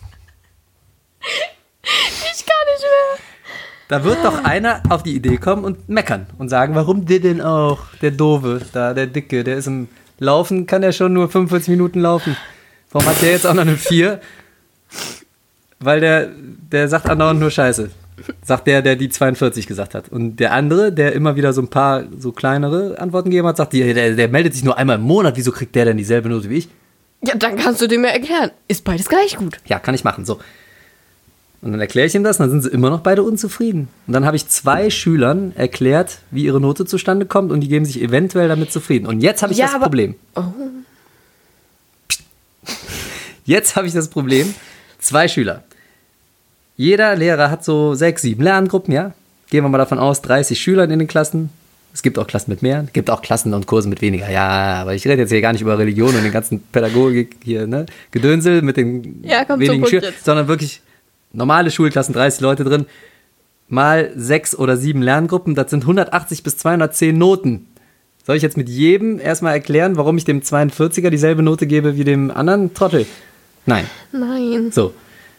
Ich kann nicht mehr. Da wird doch einer auf die Idee kommen und meckern und sagen, warum der denn auch? Der Doofe, da, der Dicke, der ist im Laufen, kann der schon nur 45 Minuten laufen. Warum hat der jetzt auch noch eine 4? Weil der sagt andauernd nur Scheiße. Sagt der die 42 gesagt hat. Und der andere, der immer wieder so ein paar so kleinere Antworten gegeben hat, sagt, der meldet sich nur einmal im Monat. Wieso kriegt der denn dieselbe Note wie ich? Ja, dann kannst du dem ja erklären. Ist beides gleich gut. Ja, kann ich machen. So. Und dann erkläre ich ihm das und dann sind sie immer noch beide unzufrieden. Und dann habe ich 2 Schülern erklärt, wie ihre Note zustande kommt und die geben sich eventuell damit zufrieden. Und jetzt habe ich das Problem. Oh. Jetzt habe ich das Problem, 2 Schüler. Jeder Lehrer hat so 6, 7 Lerngruppen, ja? Gehen wir mal davon aus, 30 Schüler in den Klassen. Es gibt auch Klassen mit mehr, es gibt auch Klassen und Kurse mit weniger. Ja, aber ich rede jetzt hier gar nicht über Religion und den ganzen Pädagogik hier, ne? Gedönsel mit den wenigen Schülern, sondern wirklich normale Schulklassen, 30 Leute drin, mal 6 oder 7 Lerngruppen, das sind 180 bis 210 Noten. Soll ich jetzt mit jedem erstmal erklären, warum ich dem 42er dieselbe Note gebe wie dem anderen Trottel? Nein. Nein. So.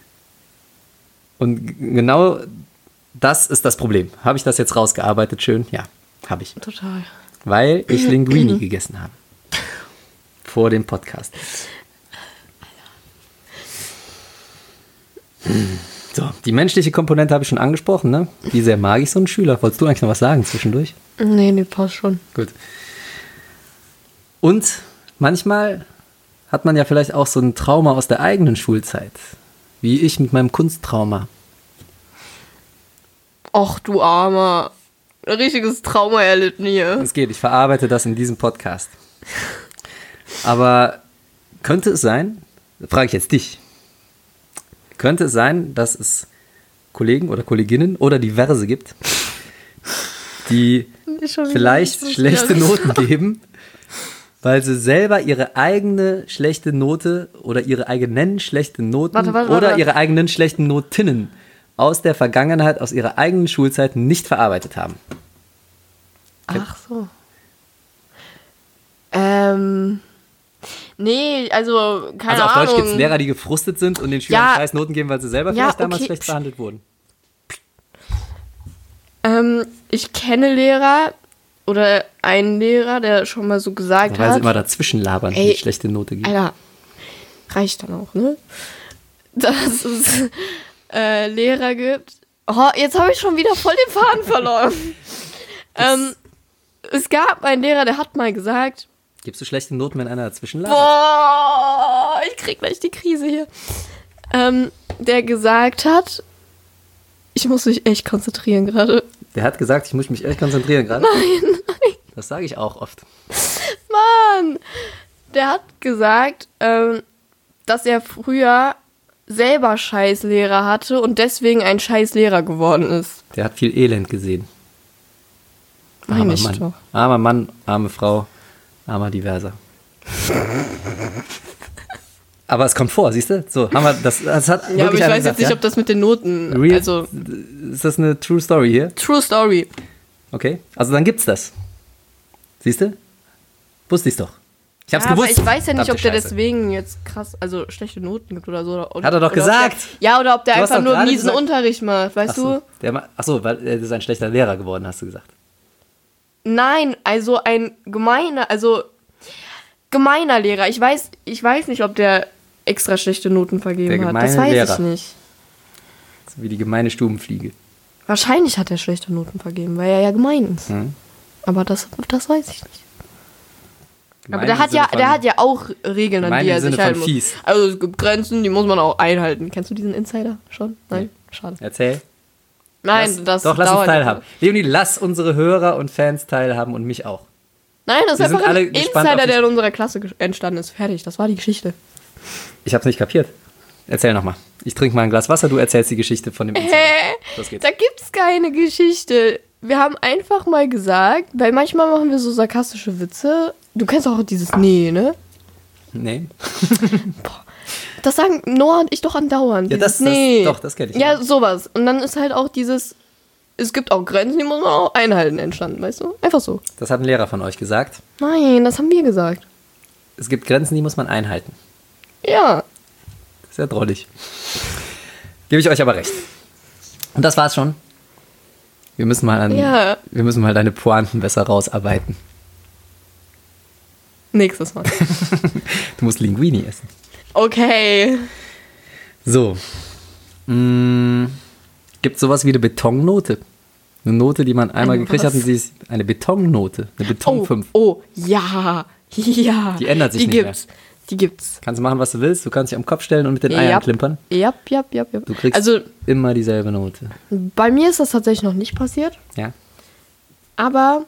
Und genau das ist das Problem. Habe ich das jetzt rausgearbeitet? Schön? Ja, habe ich. Total. Weil ich Linguini gegessen habe. Vor dem Podcast. So, die menschliche Komponente habe ich schon angesprochen, ne? Wie sehr mag ich so einen Schüler? Wolltest du eigentlich noch was sagen zwischendurch? Nee, passt schon. Gut. Und manchmal hat man ja vielleicht auch so ein Trauma aus der eigenen Schulzeit. Wie ich mit meinem Kunsttrauma. Och, du Armer. Ein richtiges Trauma erlitten hier. Es geht, ich verarbeite das in diesem Podcast. Aber könnte es sein, frage ich jetzt dich, könnte es sein, dass es Kollegen oder Kolleginnen oder diverse gibt, die vielleicht schlechte Noten geben, weil sie selber ihre eigene schlechte Note oder ihre eigenen schlechten Noten oder ihre eigenen schlechten Notinnen aus der Vergangenheit, aus ihrer eigenen Schulzeit nicht verarbeitet haben? Ach so. Nee, also keine Ahnung. Also auf Deutsch gibt es Lehrer, die gefrustet sind und den Schülern scheiß Noten geben, weil sie selber vielleicht damals schlecht behandelt wurden. Ich kenne Lehrer oder einen Lehrer, der schon mal so gesagt hat. Weil sie immer dazwischen labern, die schlechte Note geben. Alter, reicht dann auch, ne? Dass es Lehrer gibt. Oh, jetzt habe ich schon wieder voll den Faden verloren. Es gab einen Lehrer, der hat mal gesagt... Gibst du schlechte Noten, wenn einer dazwischen labert? Boah, ich krieg gleich die Krise hier. Der gesagt hat... Ich muss mich echt konzentrieren gerade. Der hat gesagt, ich muss mich echt konzentrieren gerade? Nein. Das sage ich auch oft. Mann! Der hat gesagt, dass er früher selber Scheißlehrer hatte und deswegen ein Scheißlehrer geworden ist. Der hat viel Elend gesehen. Meine ich Mann. doch. Armer Mann, arme Frau, armer Diverser. Aber es kommt vor, siehst du? So, haben wir das hat ja, aber ich weiß jetzt nicht, ob das mit den Noten... Also, ist das eine True Story hier? True Story. Okay, also dann gibt's das. Siehst du? Wusste ich's doch. Ich hab's gewusst. Aber ich weiß ja nicht, ob der deswegen jetzt krass, also schlechte Noten gibt oder so. Hat er doch gesagt. Oder ob der einfach nur miesen Unterricht macht, weißt du? Achso, weil er ist ein schlechter Lehrer geworden, hast du gesagt. Nein, also ein gemeiner Lehrer. Ich weiß nicht, ob der extra schlechte Noten vergeben hat. Das weiß ich nicht. So wie die gemeine Stubenfliege. Wahrscheinlich hat er schlechte Noten vergeben, weil er ja gemein ist. Aber das weiß ich nicht. Aber der hat ja auch Regeln, an die er sich halten muss. Also es gibt Grenzen, die muss man auch einhalten. Kennst du diesen Insider schon? Nein? Nee. Schade. Erzähl. Nein, lass uns teilhaben. Leonie, lass unsere Hörer und Fans teilhaben und mich auch. Nein, das ist einfach ein Insider, der in unserer Klasse entstanden ist. Fertig, das war die Geschichte. Ich hab's nicht kapiert. Erzähl nochmal. Ich trinke mal ein Glas Wasser, du erzählst die Geschichte von dem Insider. Los geht's. Da gibt's keine Geschichte. Wir haben einfach mal gesagt, weil manchmal machen wir so sarkastische Witze. Du kennst auch dieses Nee, ne? Nee. Boah. Das sagen Noah und ich doch andauernd. Ja, das kenne ich. Ja, sowas. Und dann ist halt auch dieses, es gibt auch Grenzen, die muss man auch einhalten, entstanden, weißt du? Einfach so. Das hat ein Lehrer von euch gesagt? Nein, das haben wir gesagt. Es gibt Grenzen, die muss man einhalten. Ja. Das ist ja drollig. Gebe ich euch aber recht. Und das war's schon. Wir müssen mal deine Pointen besser rausarbeiten. Nächstes Mal. Du musst Linguini essen. Okay. So. Gibt sowas wie eine Betonnote? Eine Note, die man einmal gekriegt hat und sie ist eine Betonnote. Eine Beton 5. Oh, ja. Ja. Die ändert sich nicht mehr. Die gibt's. Kannst du machen, was du willst. Du kannst dich am Kopf stellen und mit den Eiern klimpern. Ja. Du kriegst immer dieselbe Note. Bei mir ist das tatsächlich noch nicht passiert. Ja. Aber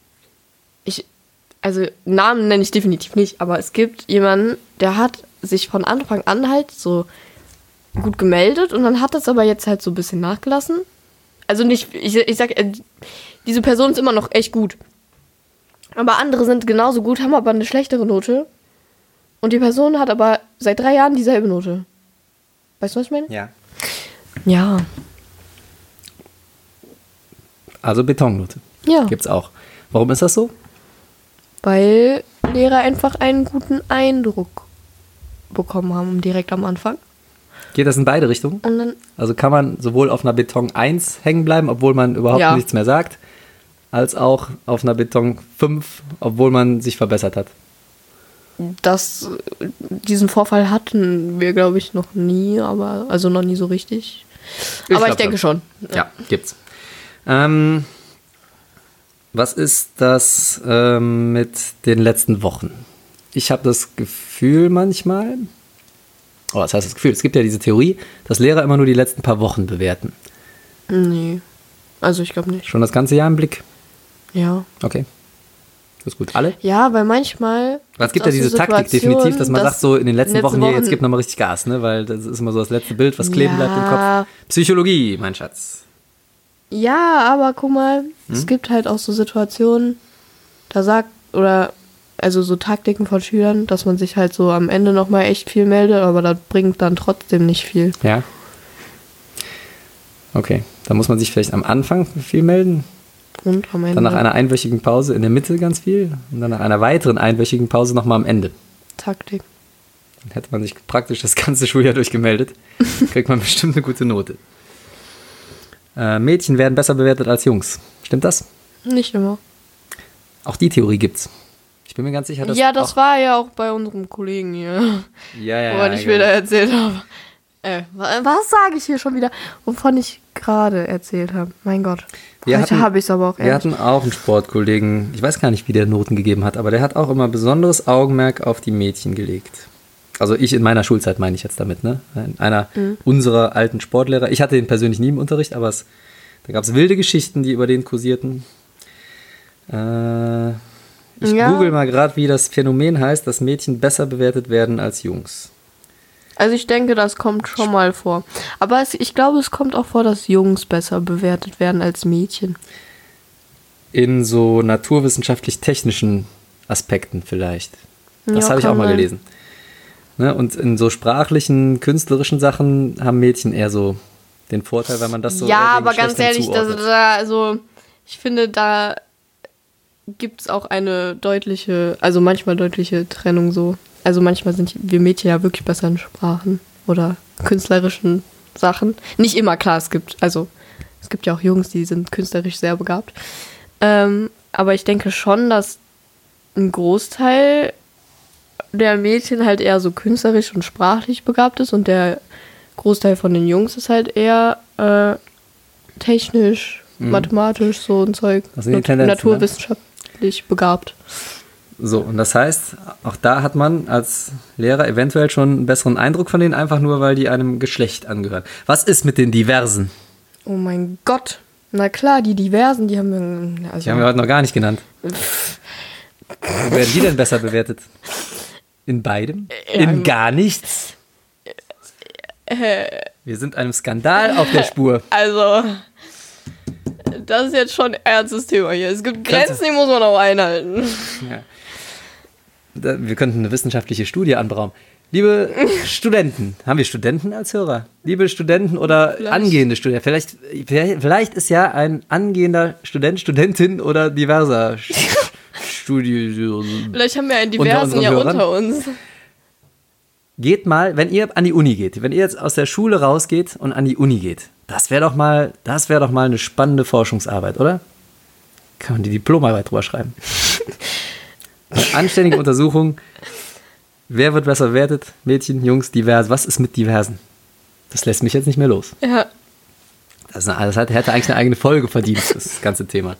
Namen nenne ich definitiv nicht, aber es gibt jemanden, der hat sich von Anfang an halt so gut gemeldet und dann hat das aber jetzt halt so ein bisschen nachgelassen. Also nicht, ich sag, diese Person ist immer noch echt gut. Aber andere sind genauso gut, haben aber eine schlechtere Note. Und die Person hat aber seit 3 Jahren dieselbe Note. Weißt du, was ich meine? Ja. Ja. Also Betonnote. Ja. Gibt's auch. Warum ist das so? Weil Lehrer einfach einen guten Eindruck bekommen haben, direkt am Anfang. Geht das in beide Richtungen? Und dann, Also kann man sowohl auf einer Beton 1 hängen bleiben, obwohl man überhaupt nichts mehr sagt, als auch auf einer Beton 5, obwohl man sich verbessert hat. diesen Vorfall hatten wir, glaube ich, noch nie, aber also noch nie so richtig. Aber ich denke schon. Ja, gibt's. Was ist das mit den letzten Wochen? Ich habe das Gefühl manchmal, was heißt das Gefühl? Es gibt ja diese Theorie, dass Lehrer immer nur die letzten paar Wochen bewerten. Nee, also ich glaube nicht. Schon das ganze Jahr im Blick? Ja. Okay. Das ist gut. Alle? Ja, weil manchmal... Es gibt ja diese Taktik definitiv, dass man sagt, so in den letzten Wochen hier, jetzt gibt nochmal richtig Gas, ne? Weil das ist immer so das letzte Bild, was kleben bleibt im Kopf. Psychologie, mein Schatz. Ja, aber guck mal, es gibt halt auch so Situationen, also so Taktiken von Schülern, dass man sich halt so am Ende nochmal echt viel meldet, aber das bringt dann trotzdem nicht viel. Ja. Okay, da muss man sich vielleicht am Anfang viel melden. Und am Ende. Dann nach einer einwöchigen Pause in der Mitte ganz viel und dann nach einer weiteren einwöchigen Pause nochmal am Ende. Taktik. Dann hätte man sich praktisch das ganze Schuljahr durchgemeldet. Kriegt man bestimmt eine gute Note. Mädchen werden besser bewertet als Jungs. Stimmt das? Nicht immer. Auch die Theorie gibt's. Ich bin mir ganz sicher, dass das war ja auch bei unserem Kollegen hier. Ja, wo ich wieder erzählt habe. Was sage ich hier schon wieder? Wovon ich gerade erzählt habe. Mein Gott. Heute habe ich es aber auch Wir hatten auch einen Sportkollegen, ich weiß gar nicht, wie der Noten gegeben hat, aber der hat auch immer besonderes Augenmerk auf die Mädchen gelegt. Also ich in meiner Schulzeit meine ich jetzt damit, ne? Einer unserer alten Sportlehrer. Ich hatte den persönlich nie im Unterricht, aber da gab es wilde Geschichten, die über den kursierten. Ich google mal gerade, wie das Phänomen heißt, dass Mädchen besser bewertet werden als Jungs. Also ich denke, das kommt schon mal vor. Aber ich glaube, es kommt auch vor, dass Jungs besser bewertet werden als Mädchen. In so naturwissenschaftlich-technischen Aspekten vielleicht. Das habe ich auch mal gelesen. Ne? Und in so sprachlichen, künstlerischen Sachen haben Mädchen eher so den Vorteil, wenn man das so. Ja, aber ganz ehrlich, ich finde, da gibt es auch eine deutliche, also manchmal deutliche Trennung so. Also manchmal sind wir Mädchen ja wirklich besser in Sprachen oder künstlerischen Sachen. Nicht immer, klar, es gibt ja auch Jungs, die sind künstlerisch sehr begabt. Aber ich denke schon, dass ein Großteil der Mädchen halt eher so künstlerisch und sprachlich begabt ist und der Großteil von den Jungs ist halt eher technisch, mathematisch, so ein Zeug, naturwissenschaftlich begabt. So, und das heißt, auch da hat man als Lehrer eventuell schon einen besseren Eindruck von denen, einfach nur, weil die einem Geschlecht angehören. Was ist mit den Diversen? Oh mein Gott. Na klar, die Diversen, die haben wir... Die haben wir heute noch gar nicht genannt. Wo werden die denn besser bewertet? In beidem? In gar nichts? Wir sind einem Skandal auf der Spur. Also... Das ist jetzt schon ein ernstes Thema hier. Es gibt Grenzen, die muss man auch einhalten. Ja. Wir könnten eine wissenschaftliche Studie anberaumen. Liebe Studenten, haben wir Studenten als Hörer? Liebe Studenten oder vielleicht angehende Studenten, vielleicht ist ja ein angehender Student, Studentin oder diverser Studie. Vielleicht haben wir einen diversen ja unter uns. Geht mal, wenn ihr an die Uni geht, wenn ihr jetzt aus der Schule rausgeht und an die Uni geht, das wäre doch mal eine spannende Forschungsarbeit, oder? Kann man die Diplomarbeit drüber schreiben. Eine anständige Untersuchung. Wer wird besser bewertet? Mädchen, Jungs, divers. Was ist mit Diversen? Das lässt mich jetzt nicht mehr los. Ja. Das hätte eigentlich eine eigene Folge verdient, das ganze Thema.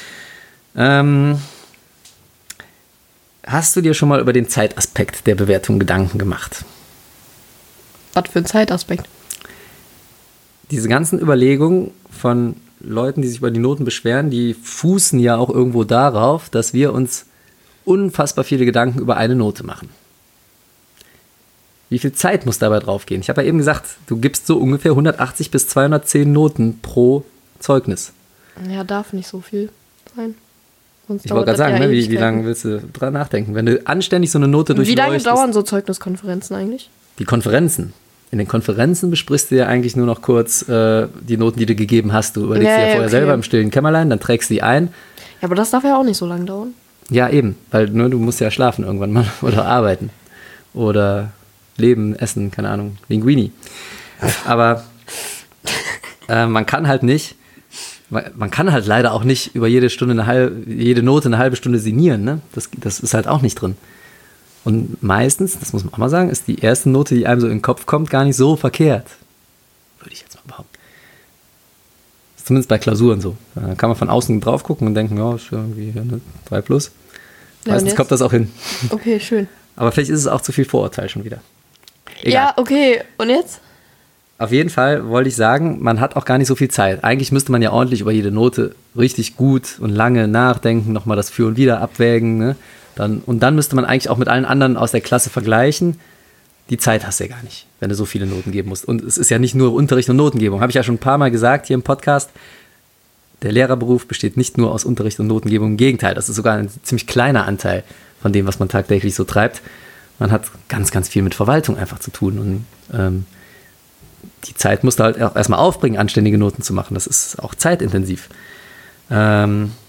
Hast du dir schon mal über den Zeitaspekt der Bewertung Gedanken gemacht? Was für ein Zeitaspekt? Diese ganzen Überlegungen von Leuten, die sich über die Noten beschweren, die fußen ja auch irgendwo darauf, dass wir uns unfassbar viele Gedanken über eine Note machen. Wie viel Zeit muss dabei draufgehen? Ich habe ja eben gesagt, du gibst so ungefähr 180 bis 210 Noten pro Zeugnis. Ja, darf nicht so viel sein. Sonst Ich wollte dauert gerade das sagen, ja wie Ewigkeiten. lange willst du dran nachdenken? Wenn du anständig so eine Note Wie lange durchleuchtest. dauern so Zeugniskonferenzen eigentlich? Die Konferenzen. In den Konferenzen besprichst du ja eigentlich nur noch kurz die Noten, die du gegeben hast. Du überlegst dir ja vorher selber im stillen Kämmerlein, dann trägst du die ein. Ja, aber das darf ja auch nicht so lange dauern. Ja, eben, weil du musst ja schlafen irgendwann mal oder arbeiten. Oder leben, essen, keine Ahnung, Linguini. Aber man kann halt leider auch nicht über jede Note eine halbe Stunde sinnieren. Ne? Das ist halt auch nicht drin. Und meistens, das muss man auch mal sagen, ist die erste Note, die einem so in den Kopf kommt, gar nicht so verkehrt. Würde ich jetzt mal behaupten. Das ist zumindest bei Klausuren so. Da kann man von außen drauf gucken und denken, ja, ist irgendwie eine 3+. Ja, Meistens kommt das auch hin. Okay, schön. Aber vielleicht ist es auch zu viel Vorurteil schon wieder. Egal. Ja, okay. Und jetzt? Auf jeden Fall wollte ich sagen, man hat auch gar nicht so viel Zeit. Eigentlich müsste man ja ordentlich über jede Note richtig gut und lange nachdenken, nochmal das Für und Wider abwägen. Ne? Und dann müsste man eigentlich auch mit allen anderen aus der Klasse vergleichen. Die Zeit hast du ja gar nicht, wenn du so viele Noten geben musst. Und es ist ja nicht nur Unterricht und Notengebung. Habe ich ja schon ein paar Mal gesagt hier im Podcast. Der Lehrerberuf besteht nicht nur aus Unterricht und Notengebung. Im Gegenteil, das ist sogar ein ziemlich kleiner Anteil von dem, was man tagtäglich so treibt. Man hat ganz, ganz viel mit Verwaltung einfach zu tun. Und die Zeit musst du halt auch erstmal aufbringen, anständige Noten zu machen. Das ist auch zeitintensiv. Ja.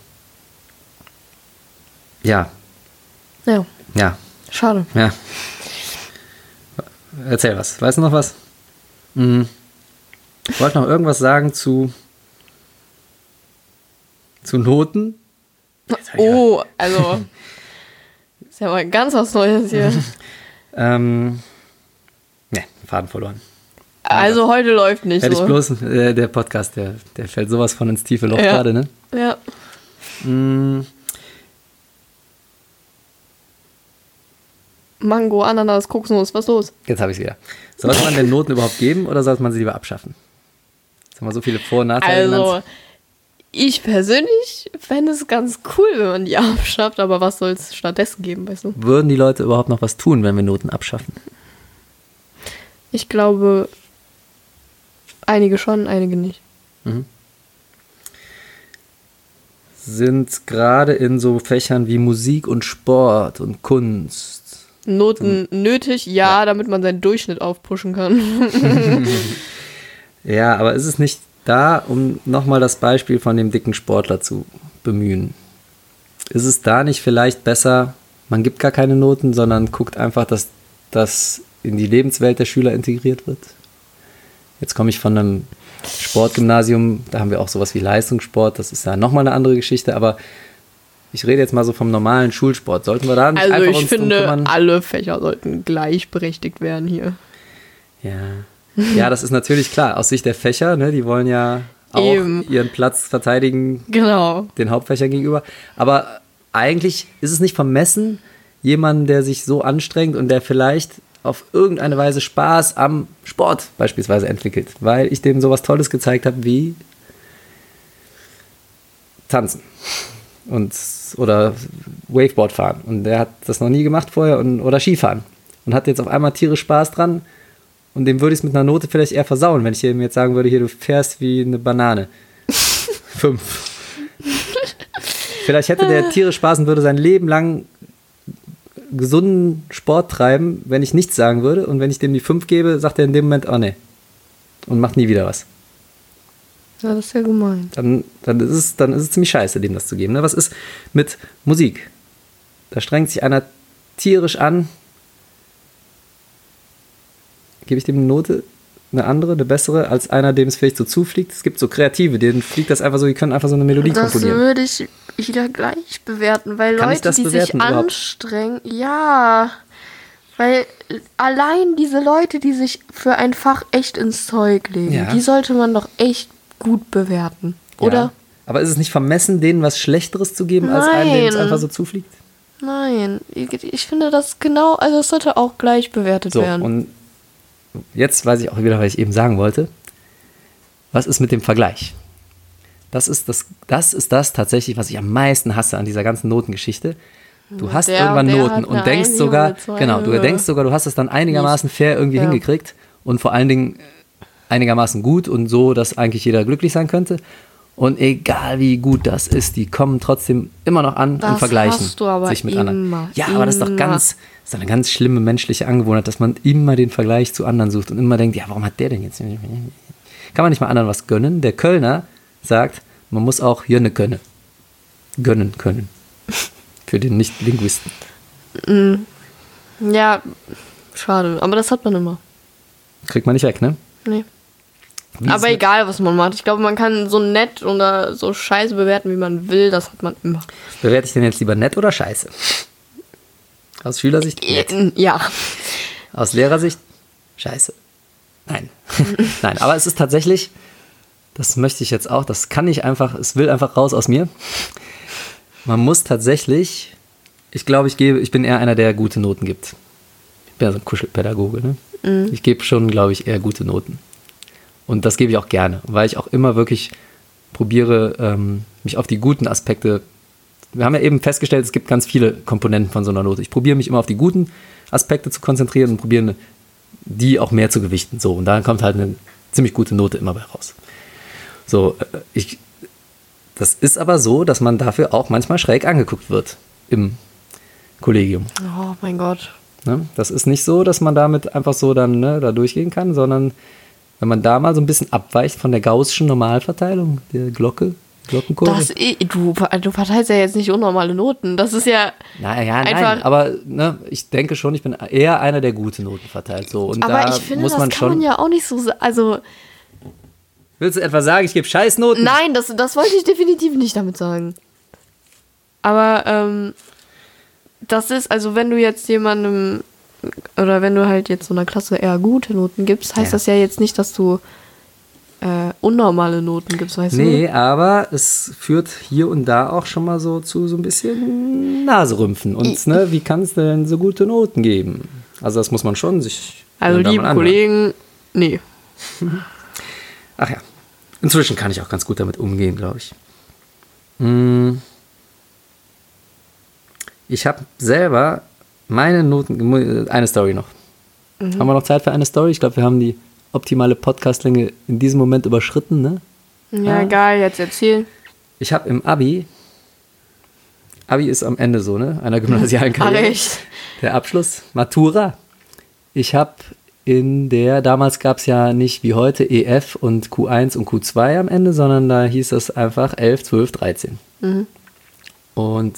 Ja, Ja. schade. Ja. Erzähl was. Weißt du noch was? Ich wollte noch irgendwas sagen zu Noten. Oh, also. Ist ja mal ganz was Neues hier. Ne, Faden verloren. Also heute läuft nicht Hätte ich so. bloß, der Podcast, der fällt sowas von ins tiefe Loch gerade, ne? Ja. Mango, Ananas, Kokosnuss, was los? Jetzt habe ich es wieder. Sollte man denn Noten überhaupt geben oder sollte man sie lieber abschaffen? Jetzt haben wir so viele Vor- und Nachteile Also, genannt. ich persönlich fände es ganz cool, wenn man die abschafft, aber was soll es stattdessen geben, weißt du? Würden die Leute überhaupt noch was tun, wenn wir Noten abschaffen? Ich glaube, einige schon, einige nicht. Sind gerade in so Fächern wie Musik und Sport und Kunst. Noten nötig, ja, damit man seinen Durchschnitt aufpushen kann. Ja, aber ist es nicht da, um nochmal das Beispiel von dem dicken Sportler zu bemühen? Ist es da nicht vielleicht besser, man gibt gar keine Noten, sondern guckt einfach, dass das in die Lebenswelt der Schüler integriert wird? Jetzt komme ich von einem Sportgymnasium, da haben wir auch sowas wie Leistungssport, das ist ja nochmal eine andere Geschichte, aber ich rede jetzt mal so vom normalen Schulsport. Sollten wir da nicht Also einfach ich uns drum finde, kümmern? alle Fächer sollten gleichberechtigt werden hier. Ja, das ist natürlich klar. Aus Sicht der Fächer, ne, die wollen ja auch Eben. ihren Platz verteidigen, Genau. den Hauptfächern gegenüber. Aber eigentlich ist es nicht vermessen, jemanden, der sich so anstrengt und der vielleicht auf irgendeine Weise Spaß am Sport beispielsweise entwickelt, weil ich dem sowas Tolles gezeigt habe wie Tanzen oder Waveboard fahren. Und der hat das noch nie gemacht vorher oder Skifahren und hat jetzt auf einmal tierisch Spaß dran. Und dem würde ich es mit einer Note vielleicht eher versauen, wenn ich ihm jetzt sagen würde, hier, du fährst wie eine Banane. 5. Vielleicht hätte der tierisch Spaß und würde sein Leben lang gesunden Sport treiben, wenn ich nichts sagen würde. Und wenn ich dem die 5 gebe, sagt er in dem Moment, oh nee. Und macht nie wieder was. Ja, das ist ja gemein. Dann ist es ziemlich scheiße, dem das zu geben. Ne? Was ist mit Musik? Da strengt sich einer tierisch an. Gebe ich dem eine Note, eine andere, eine bessere, als einer, dem es vielleicht so zufliegt? Es gibt so Kreative, denen fliegt das einfach so, die können einfach so eine Melodie Das komponieren. würde ich wieder gleich bewerten, weil Kann ich Leute, das die bewerten sich überhaupt? anstrengen, ja, weil allein diese Leute, die sich für ein Fach echt ins Zeug legen, Ja. die sollte man doch echt gut bewerten, oder? Ja. Aber ist es nicht vermessen, denen was Schlechteres zu geben, als einem, dem es Nein. einfach so zufliegt? Nein, ich finde das genau, also es sollte auch gleich bewertet So, werden. und jetzt weiß ich auch wieder, was ich eben sagen wollte. Was ist mit dem Vergleich? Das ist das tatsächlich, was ich am meisten hasse an dieser ganzen Notengeschichte. Du hast der irgendwann hat Noten eine und denkst 1 sogar, oder 2, genau, du denkst sogar, du hast es dann einigermaßen fair irgendwie Ja. hingekriegt und vor allen Dingen einigermaßen gut und so, dass eigentlich jeder glücklich sein könnte. Und egal wie gut das ist, die kommen trotzdem immer noch an und Das vergleichen hast du aber sich mit anderen. immer, Ja, aber das ist doch das ist eine ganz schlimme menschliche Angewohnheit, dass man immer den Vergleich zu anderen sucht und immer denkt, ja, warum hat der denn jetzt? Kann man nicht mal anderen was gönnen? Der Kölner sagt, man muss auch Jönne gönnen können. Für den Nicht-Linguisten. Ja, schade. Aber das hat man immer. Kriegt man nicht weg, ne? Nee. Wie ist Aber mit- egal, was man macht. Ich glaube, man kann so nett oder so scheiße bewerten, wie man will. Das hat man immer. Bewerte ich denn jetzt lieber nett oder scheiße? Aus Schülersicht nett. Ja. Aus Lehrersicht scheiße. Nein. Nein, aber es ist tatsächlich, das möchte ich jetzt auch, das kann ich einfach, es will einfach raus aus mir. Man muss tatsächlich, ich glaube, ich bin eher einer, der gute Noten gibt. Ich bin ja so ein Kuschelpädagoge, ne? Ich gebe schon, glaube ich, eher gute Noten. Und das gebe ich auch gerne, weil ich auch immer wirklich probiere, mich auf die guten Aspekte. Wir haben ja eben festgestellt, es gibt ganz viele Komponenten von so einer Note. Ich probiere mich immer auf die guten Aspekte zu konzentrieren und probiere die auch mehr zu gewichten. So, und da kommt halt eine ziemlich gute Note immer bei raus. So, das ist aber so, dass man dafür auch manchmal schräg angeguckt wird im Kollegium. Oh mein Gott. Ne? Das ist nicht so, dass man damit einfach so dann da durchgehen kann, sondern wenn man da mal so ein bisschen abweicht von der gaußschen Normalverteilung, der Glockenkurve. Du verteilst ja jetzt nicht unnormale Noten. Das ist ja. Nein, einfach- aber ich denke schon, ich bin eher einer, der gute Noten verteilt. So. Und Aber da ich finde, muss das man kann schon. man ja auch nicht so. Also, Willst du etwa sagen, ich gebe Scheißnoten? nein, das wollte ich definitiv nicht damit sagen. Aber, das ist, also, wenn du jetzt jemandem. Oder wenn du halt jetzt so einer Klasse eher gute Noten gibst, heißt Ja. das ja jetzt nicht, dass du unnormale Noten gibst, weißt Nee, du? aber es führt hier und da auch schon mal so zu so ein bisschen Naserümpfen. Und wie kannst du denn so gute Noten geben? Also das muss man schon sich. Also, hier und da liebe mal anhören. Kollegen, nee. Ach ja, inzwischen kann ich auch ganz gut damit umgehen, glaube ich. Ich habe selber meine Noten, eine Story noch. Haben wir noch Zeit für eine Story? Ich glaube, wir haben die optimale Podcastlänge in diesem Moment überschritten, ne? Ja, Ah. geil, jetzt erzähl. Ich habe im Abi ist am Ende so, ne? Einer gymnasialen Ach, Karriere. echt? Der Abschluss, Matura. Ich habe damals gab es ja nicht wie heute EF und Q1 und Q2 am Ende, sondern da hieß es einfach 11, 12, 13. Und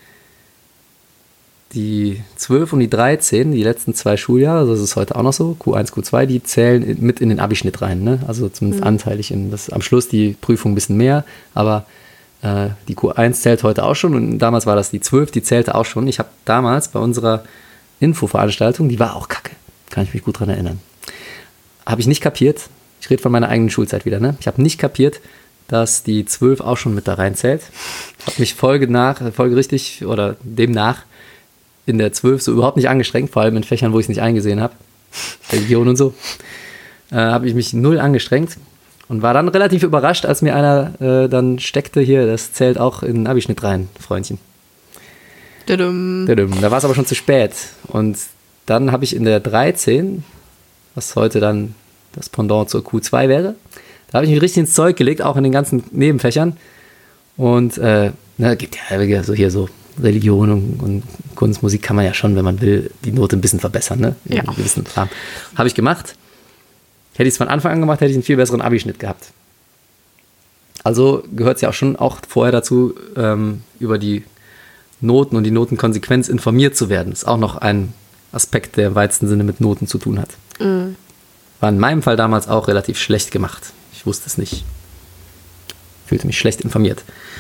die 12 und die 13, die letzten 2 Schuljahre, also das ist heute auch noch so, Q1, Q2, die zählen mit in den Abischnitt rein, ne? Also zumindest anteilig. Am Schluss die Prüfung ein bisschen mehr, aber die Q1 zählt heute auch schon und damals war das die 12, die zählte auch schon. Ich habe damals bei unserer Infoveranstaltung, die war auch kacke, kann ich mich gut dran erinnern, habe ich nicht kapiert, ich rede von meiner eigenen Schulzeit wieder, ne? Ich habe nicht kapiert, dass die 12 auch schon mit da rein zählt. Habe mich folgerichtig oder demnach in der 12 so überhaupt nicht angestrengt, vor allem in Fächern, wo ich es nicht eingesehen habe, Religion und so, habe ich mich null angestrengt und war dann relativ überrascht, als mir einer dann steckte, hier, das zählt auch in den Abischnitt rein, Freundchen. Tudum. Da war es aber schon zu spät und dann habe ich in der 13, was heute dann das Pendant zur Q2 wäre, da habe ich mich richtig ins Zeug gelegt, auch in den ganzen Nebenfächern und gibt ja so hier so Religion und Kunst, Musik kann man ja schon, wenn man will, die Note ein bisschen verbessern, ne? In Ja. einem gewissen Rahmen. Habe ich gemacht. Hätte ich es von Anfang an gemacht, hätte ich einen viel besseren Abischnitt gehabt. Also gehört es ja auch schon auch vorher dazu, über die Noten und die Notenkonsequenz informiert zu werden. Ist auch noch ein Aspekt, der im weitesten Sinne mit Noten zu tun hat. War in meinem Fall damals auch relativ schlecht gemacht. Ich wusste es nicht. Fühlte mich schlecht informiert.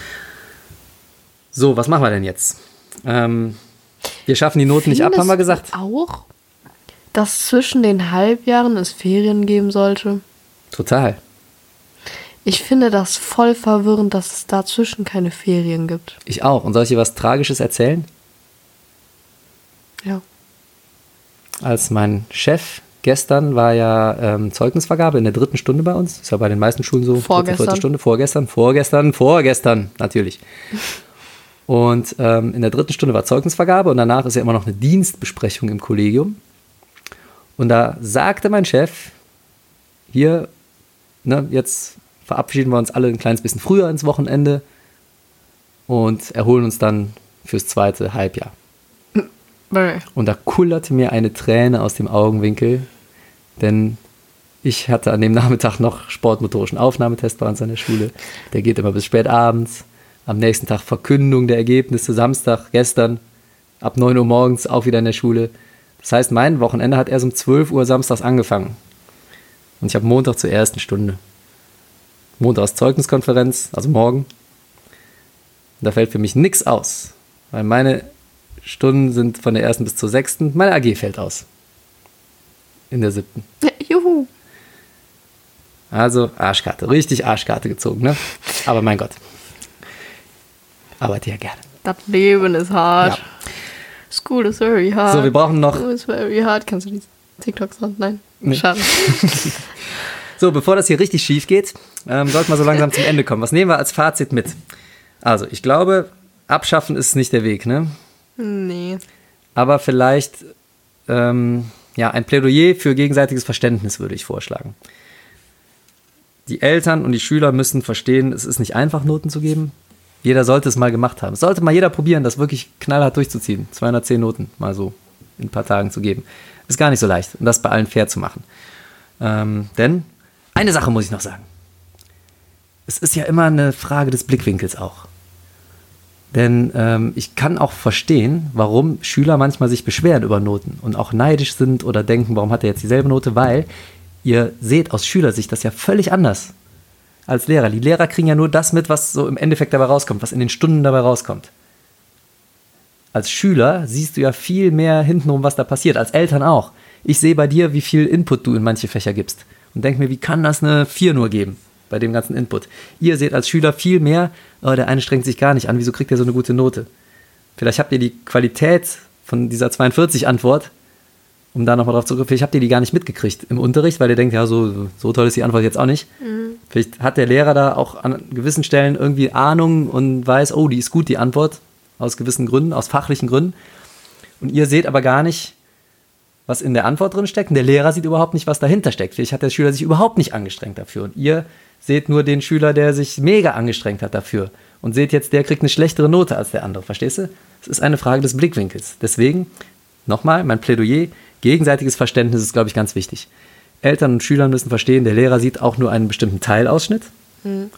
So, was machen wir denn jetzt? Wir schaffen die Noten nicht ab, haben wir gesagt. Auch, dass zwischen den Halbjahren es Ferien geben sollte. Total. Ich finde das voll verwirrend, dass es dazwischen keine Ferien gibt. Ich auch. Und soll ich dir was Tragisches erzählen? Ja. Als mein Chef gestern war ja Zeugnisvergabe in der 3. Stunde bei uns. Ist ja bei den meisten Schulen so. Vorgestern. 3. Stunde, vorgestern, natürlich. Und in der 3. Stunde war Zeugnisvergabe und danach ist ja immer noch eine Dienstbesprechung im Kollegium. Und da sagte mein Chef, hier, ne, jetzt verabschieden wir uns alle ein kleines bisschen früher ins Wochenende und erholen uns dann fürs 2. Halbjahr. Und da kullerte mir eine Träne aus dem Augenwinkel, denn ich hatte an dem Nachmittag noch sportmotorischen Aufnahmetest bei uns an der Schule. Der geht immer bis spät abends. Am nächsten Tag Verkündung der Ergebnisse, Samstag, gestern, ab 9 Uhr morgens auch wieder in der Schule. Das heißt, mein Wochenende hat erst um 12 Uhr samstags angefangen. Und ich habe Montag zur 1. Stunde. Montags Zeugniskonferenz, also morgen. Und da fällt für mich nichts aus, weil meine Stunden sind von der 1. bis zur 6. Meine AG fällt aus. In der 7. Juhu. Also Arschkarte, richtig Arschkarte gezogen, ne? Aber mein Gott. Arbeite ja gerne. Das Leben ist hart. Ja. School is very hard. So, wir brauchen noch. School is very hard. Kannst du die TikToks sagen? Nein. Nee. Schade. So, bevor das hier richtig schief geht, sollten wir so langsam zum Ende kommen. Was nehmen wir als Fazit mit? Also, ich glaube, abschaffen ist nicht der Weg, ne? Nee. Aber vielleicht ein Plädoyer für gegenseitiges Verständnis würde ich vorschlagen. Die Eltern und die Schüler müssen verstehen, es ist nicht einfach, Noten zu geben. Jeder sollte es mal gemacht haben. Es sollte mal jeder probieren, das wirklich knallhart durchzuziehen. 210 Noten mal so in ein paar Tagen zu geben. Ist gar nicht so leicht. Und das bei allen fair zu machen. Denn eine Sache muss ich noch sagen. Es ist ja immer eine Frage des Blickwinkels auch. Denn ich kann auch verstehen, warum Schüler manchmal sich beschweren über Noten und auch neidisch sind oder denken, warum hat er jetzt dieselbe Note, weil ihr seht aus Schülersicht das ja völlig anders als Lehrer. Die Lehrer kriegen ja nur das mit, was so im Endeffekt dabei rauskommt, was in den Stunden dabei rauskommt. Als Schüler siehst du ja viel mehr hintenrum, was da passiert, als Eltern auch. Ich sehe bei dir, wie viel Input du in manche Fächer gibst und denke mir, wie kann das eine 4 nur geben bei dem ganzen Input? Ihr seht als Schüler viel mehr, oh, der eine strengt sich gar nicht an, wieso kriegt er so eine gute Note? Vielleicht habt ihr die Qualität von dieser 42-Antwort, um da nochmal drauf zurückzukommen, vielleicht habt ihr die gar nicht mitgekriegt im Unterricht, weil ihr denkt, ja, so toll ist die Antwort jetzt auch nicht. Mhm. Vielleicht hat der Lehrer da auch an gewissen Stellen irgendwie Ahnung und weiß, oh, die ist gut, die Antwort, aus gewissen Gründen, aus fachlichen Gründen. Und ihr seht aber gar nicht, was in der Antwort drin steckt. Und der Lehrer sieht überhaupt nicht, was dahinter steckt. Vielleicht hat der Schüler sich überhaupt nicht angestrengt dafür. Und ihr seht nur den Schüler, der sich mega angestrengt hat dafür. Und seht jetzt, der kriegt eine schlechtere Note als der andere. Verstehst du? Es ist eine Frage des Blickwinkels. Deswegen, nochmal, mein Plädoyer, gegenseitiges Verständnis ist, glaube ich, ganz wichtig. Eltern und Schüler müssen verstehen, der Lehrer sieht auch nur einen bestimmten Teilausschnitt. Mhm.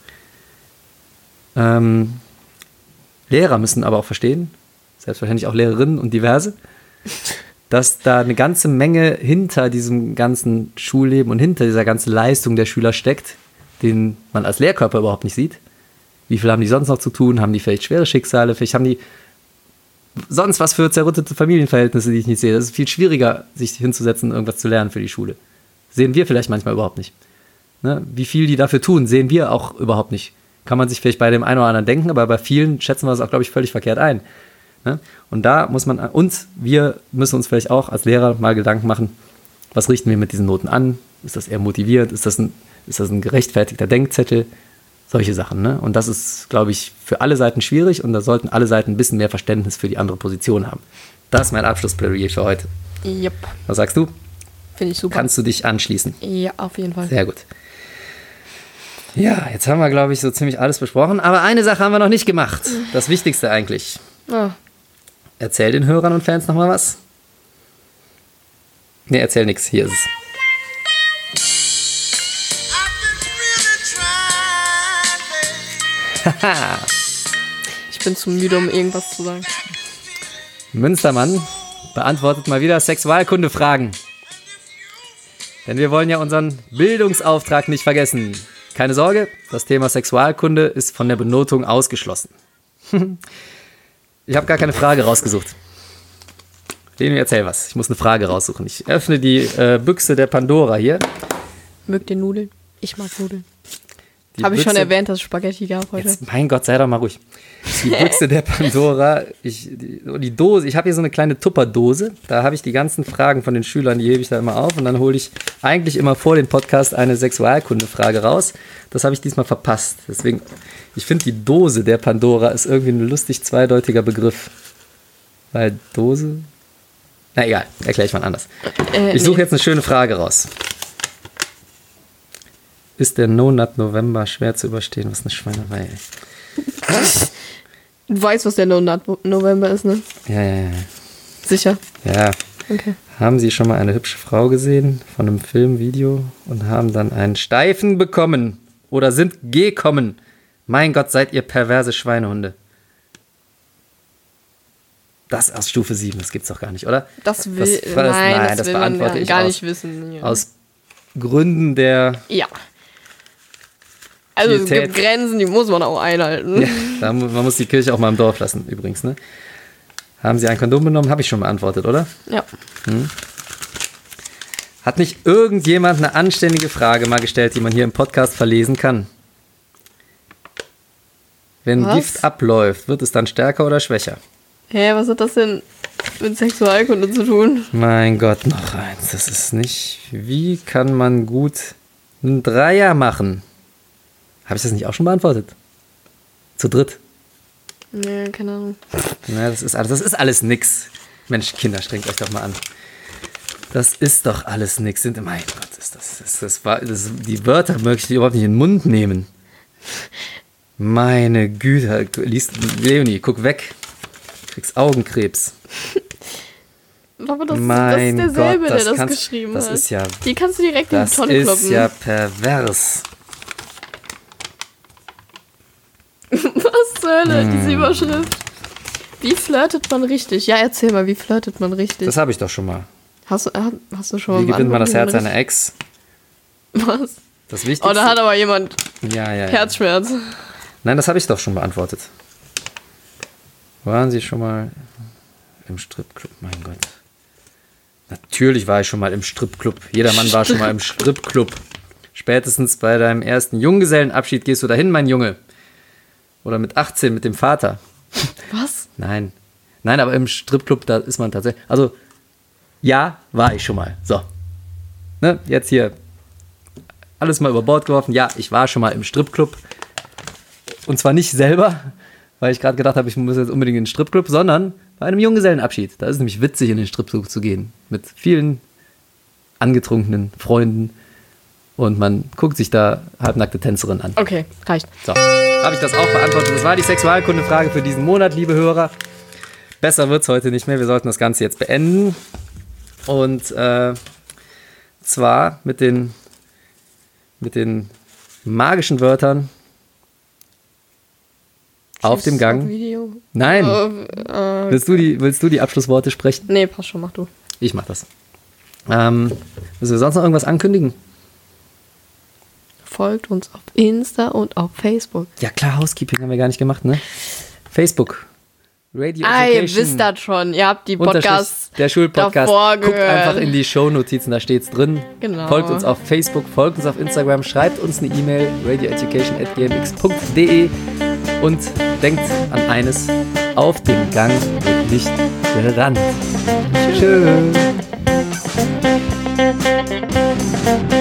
Lehrer müssen aber auch verstehen, selbstverständlich auch Lehrerinnen und diverse, dass da eine ganze Menge hinter diesem ganzen Schulleben und hinter dieser ganzen Leistung der Schüler steckt, den man als Lehrkörper überhaupt nicht sieht. Wie viel haben die sonst noch zu tun? Haben die vielleicht schwere Schicksale? Vielleicht haben die sonst was für zerrüttete Familienverhältnisse, die ich nicht sehe. Das ist viel schwieriger, sich hinzusetzen und irgendwas zu lernen für die Schule. Sehen wir vielleicht manchmal überhaupt nicht. Ne? Wie viel die dafür tun, sehen wir auch überhaupt nicht. Kann man sich vielleicht bei dem einen oder anderen denken, aber bei vielen schätzen wir das auch, glaube ich, völlig verkehrt ein. Ne? Und da muss man, und wir müssen uns vielleicht auch als Lehrer mal Gedanken machen, was richten wir mit diesen Noten an? Ist das eher motivierend? Ist das ein gerechtfertigter Denkzettel? Solche Sachen. Ne? Und das ist, glaube ich, für alle Seiten schwierig und da sollten alle Seiten ein bisschen mehr Verständnis für die andere Position haben. Das ist mein Abschlussplädoyer für heute. Yep. Was sagst du? Finde ich super. Kannst du dich anschließen? Ja, auf jeden Fall. Sehr gut. Ja, jetzt haben wir, glaube ich, so ziemlich alles besprochen. Aber eine Sache haben wir noch nicht gemacht. Das Wichtigste eigentlich. Oh. Erzähl den Hörern und Fans nochmal was. Nee, erzähl nichts. Hier ist es. Ich bin zu müde, um irgendwas zu sagen. Münstermann beantwortet mal wieder Sexualkunde-Fragen. Denn wir wollen ja unseren Bildungsauftrag nicht vergessen. Keine Sorge, das Thema Sexualkunde ist von der Benotung ausgeschlossen. Ich habe gar keine Frage rausgesucht. Leni, erzähl was. Ich muss eine Frage raussuchen. Ich öffne die Büchse der Pandora hier. Mögt ihr Nudeln? Ich mag Nudeln. Habe ich schon erwähnt, dass es Spaghetti gab heute. Jetzt, mein Gott, sei doch mal ruhig. Die Büchse der Pandora, die Dose, ich habe hier so eine kleine Tupperdose, da habe ich die ganzen Fragen von den Schülern, die hebe ich da immer auf und dann hole ich eigentlich immer vor dem Podcast eine Sexualkunde-Frage raus. Das habe ich diesmal verpasst. Deswegen, ich finde die Dose der Pandora ist irgendwie ein lustig zweideutiger Begriff. Weil Dose... Na egal, erkläre ich mal anders. Ich suche jetzt eine schöne Frage raus. Ist der No-Nut-November schwer zu überstehen? Was eine Schweinerei, ey. Du weißt, was der No-Nut-November ist, ne? Ja. Sicher? Ja. Okay. Haben Sie schon mal eine hübsche Frau gesehen von einem Filmvideo und haben dann einen Steifen bekommen oder sind gekommen? Mein Gott, seid ihr perverse Schweinehunde. Das aus Stufe 7, das gibt's doch gar nicht, oder? Nein, das will man beantworte ich gar nicht wissen. Ja. Aus Gründen der... Ja. Also es Pietät. gibt Grenzen, die muss man auch einhalten. Ja, man muss die Kirche auch mal im Dorf lassen, übrigens, ne? Haben Sie ein Kondom genommen? Habe ich schon beantwortet, oder? Ja. Hat nicht irgendjemand eine anständige Frage mal gestellt, die man hier im Podcast verlesen kann? Wenn Was? Gift abläuft, wird es dann stärker oder schwächer? Hä, was hat das denn mit Sexualkunde zu tun? Mein Gott, noch eins. Das ist nicht... Wie kann man gut einen Dreier machen? Habe ich das nicht auch schon beantwortet? Zu dritt? Nee, keine Ahnung. Na, das ist alles nix. Mensch, Kinder, strengt euch doch mal an. Das ist doch alles nix. Mein Gott, die Wörter möchte ich überhaupt nicht in den Mund nehmen. Meine Güte. Leonie, guck weg. Du kriegst Augenkrebs. Aber das ist Mein derselbe, Gott, der das geschrieben hat. Das ist ja... Die kannst du direkt in die Das Tonne kloppen. ist ja pervers. Was zur Hölle, diese Überschrift. Wie flirtet man richtig? Ja, erzähl mal, wie flirtet man richtig? Das habe ich doch schon mal. Hast du schon mal Wie gewinnt man das Herz beantwortet? einer Ex? Was? Das Wichtigste. Oh, da hat aber jemand ja. Herzschmerz. Nein, das habe ich doch schon beantwortet. Waren Sie schon mal im Stripclub? Mein Gott. Natürlich war ich schon mal im Stripclub. Jeder Mann war schon mal im Stripclub. Spätestens bei deinem ersten Junggesellenabschied gehst du dahin, mein Junge. Oder mit 18 mit dem Vater. Was? Nein, aber im Stripclub, da ist man tatsächlich... Also, ja, war ich schon mal. So. Ne, jetzt hier alles mal über Bord geworfen. Ja, ich war schon mal im Stripclub. Und zwar nicht selber, weil ich gerade gedacht habe, ich muss jetzt unbedingt in den Stripclub, sondern bei einem Junggesellenabschied. Da ist es nämlich witzig, in den Stripclub zu gehen. Mit vielen angetrunkenen Freunden. Und man guckt sich da halbnackte Tänzerinnen an. Okay, reicht. So, habe ich das auch beantwortet. Das war die Sexualkunde-Frage für diesen Monat, liebe Hörer. Besser wird es heute nicht mehr. Wir sollten das Ganze jetzt beenden. Und zwar mit den magischen Wörtern auf dem Gang. Video. Nein. Willst du die Abschlussworte sprechen? Nee, passt schon, mach du. Ich mach das. Müssen wir sonst noch irgendwas ankündigen? Folgt uns auf Insta und auf Facebook. Ja klar, Housekeeping haben wir gar nicht gemacht, ne? Facebook. Radio Ihr Education. wisst das schon. Ihr habt die Podcasts Der Schulpodcast. davor Guckt gehört. einfach in die Shownotizen, da steht's drin. Genau. Folgt uns auf Facebook, folgt uns auf Instagram, schreibt uns eine E-Mail, radioeducation@gmx.de und denkt an eines, auf dem Gang wird nicht gerannt. Tschüss.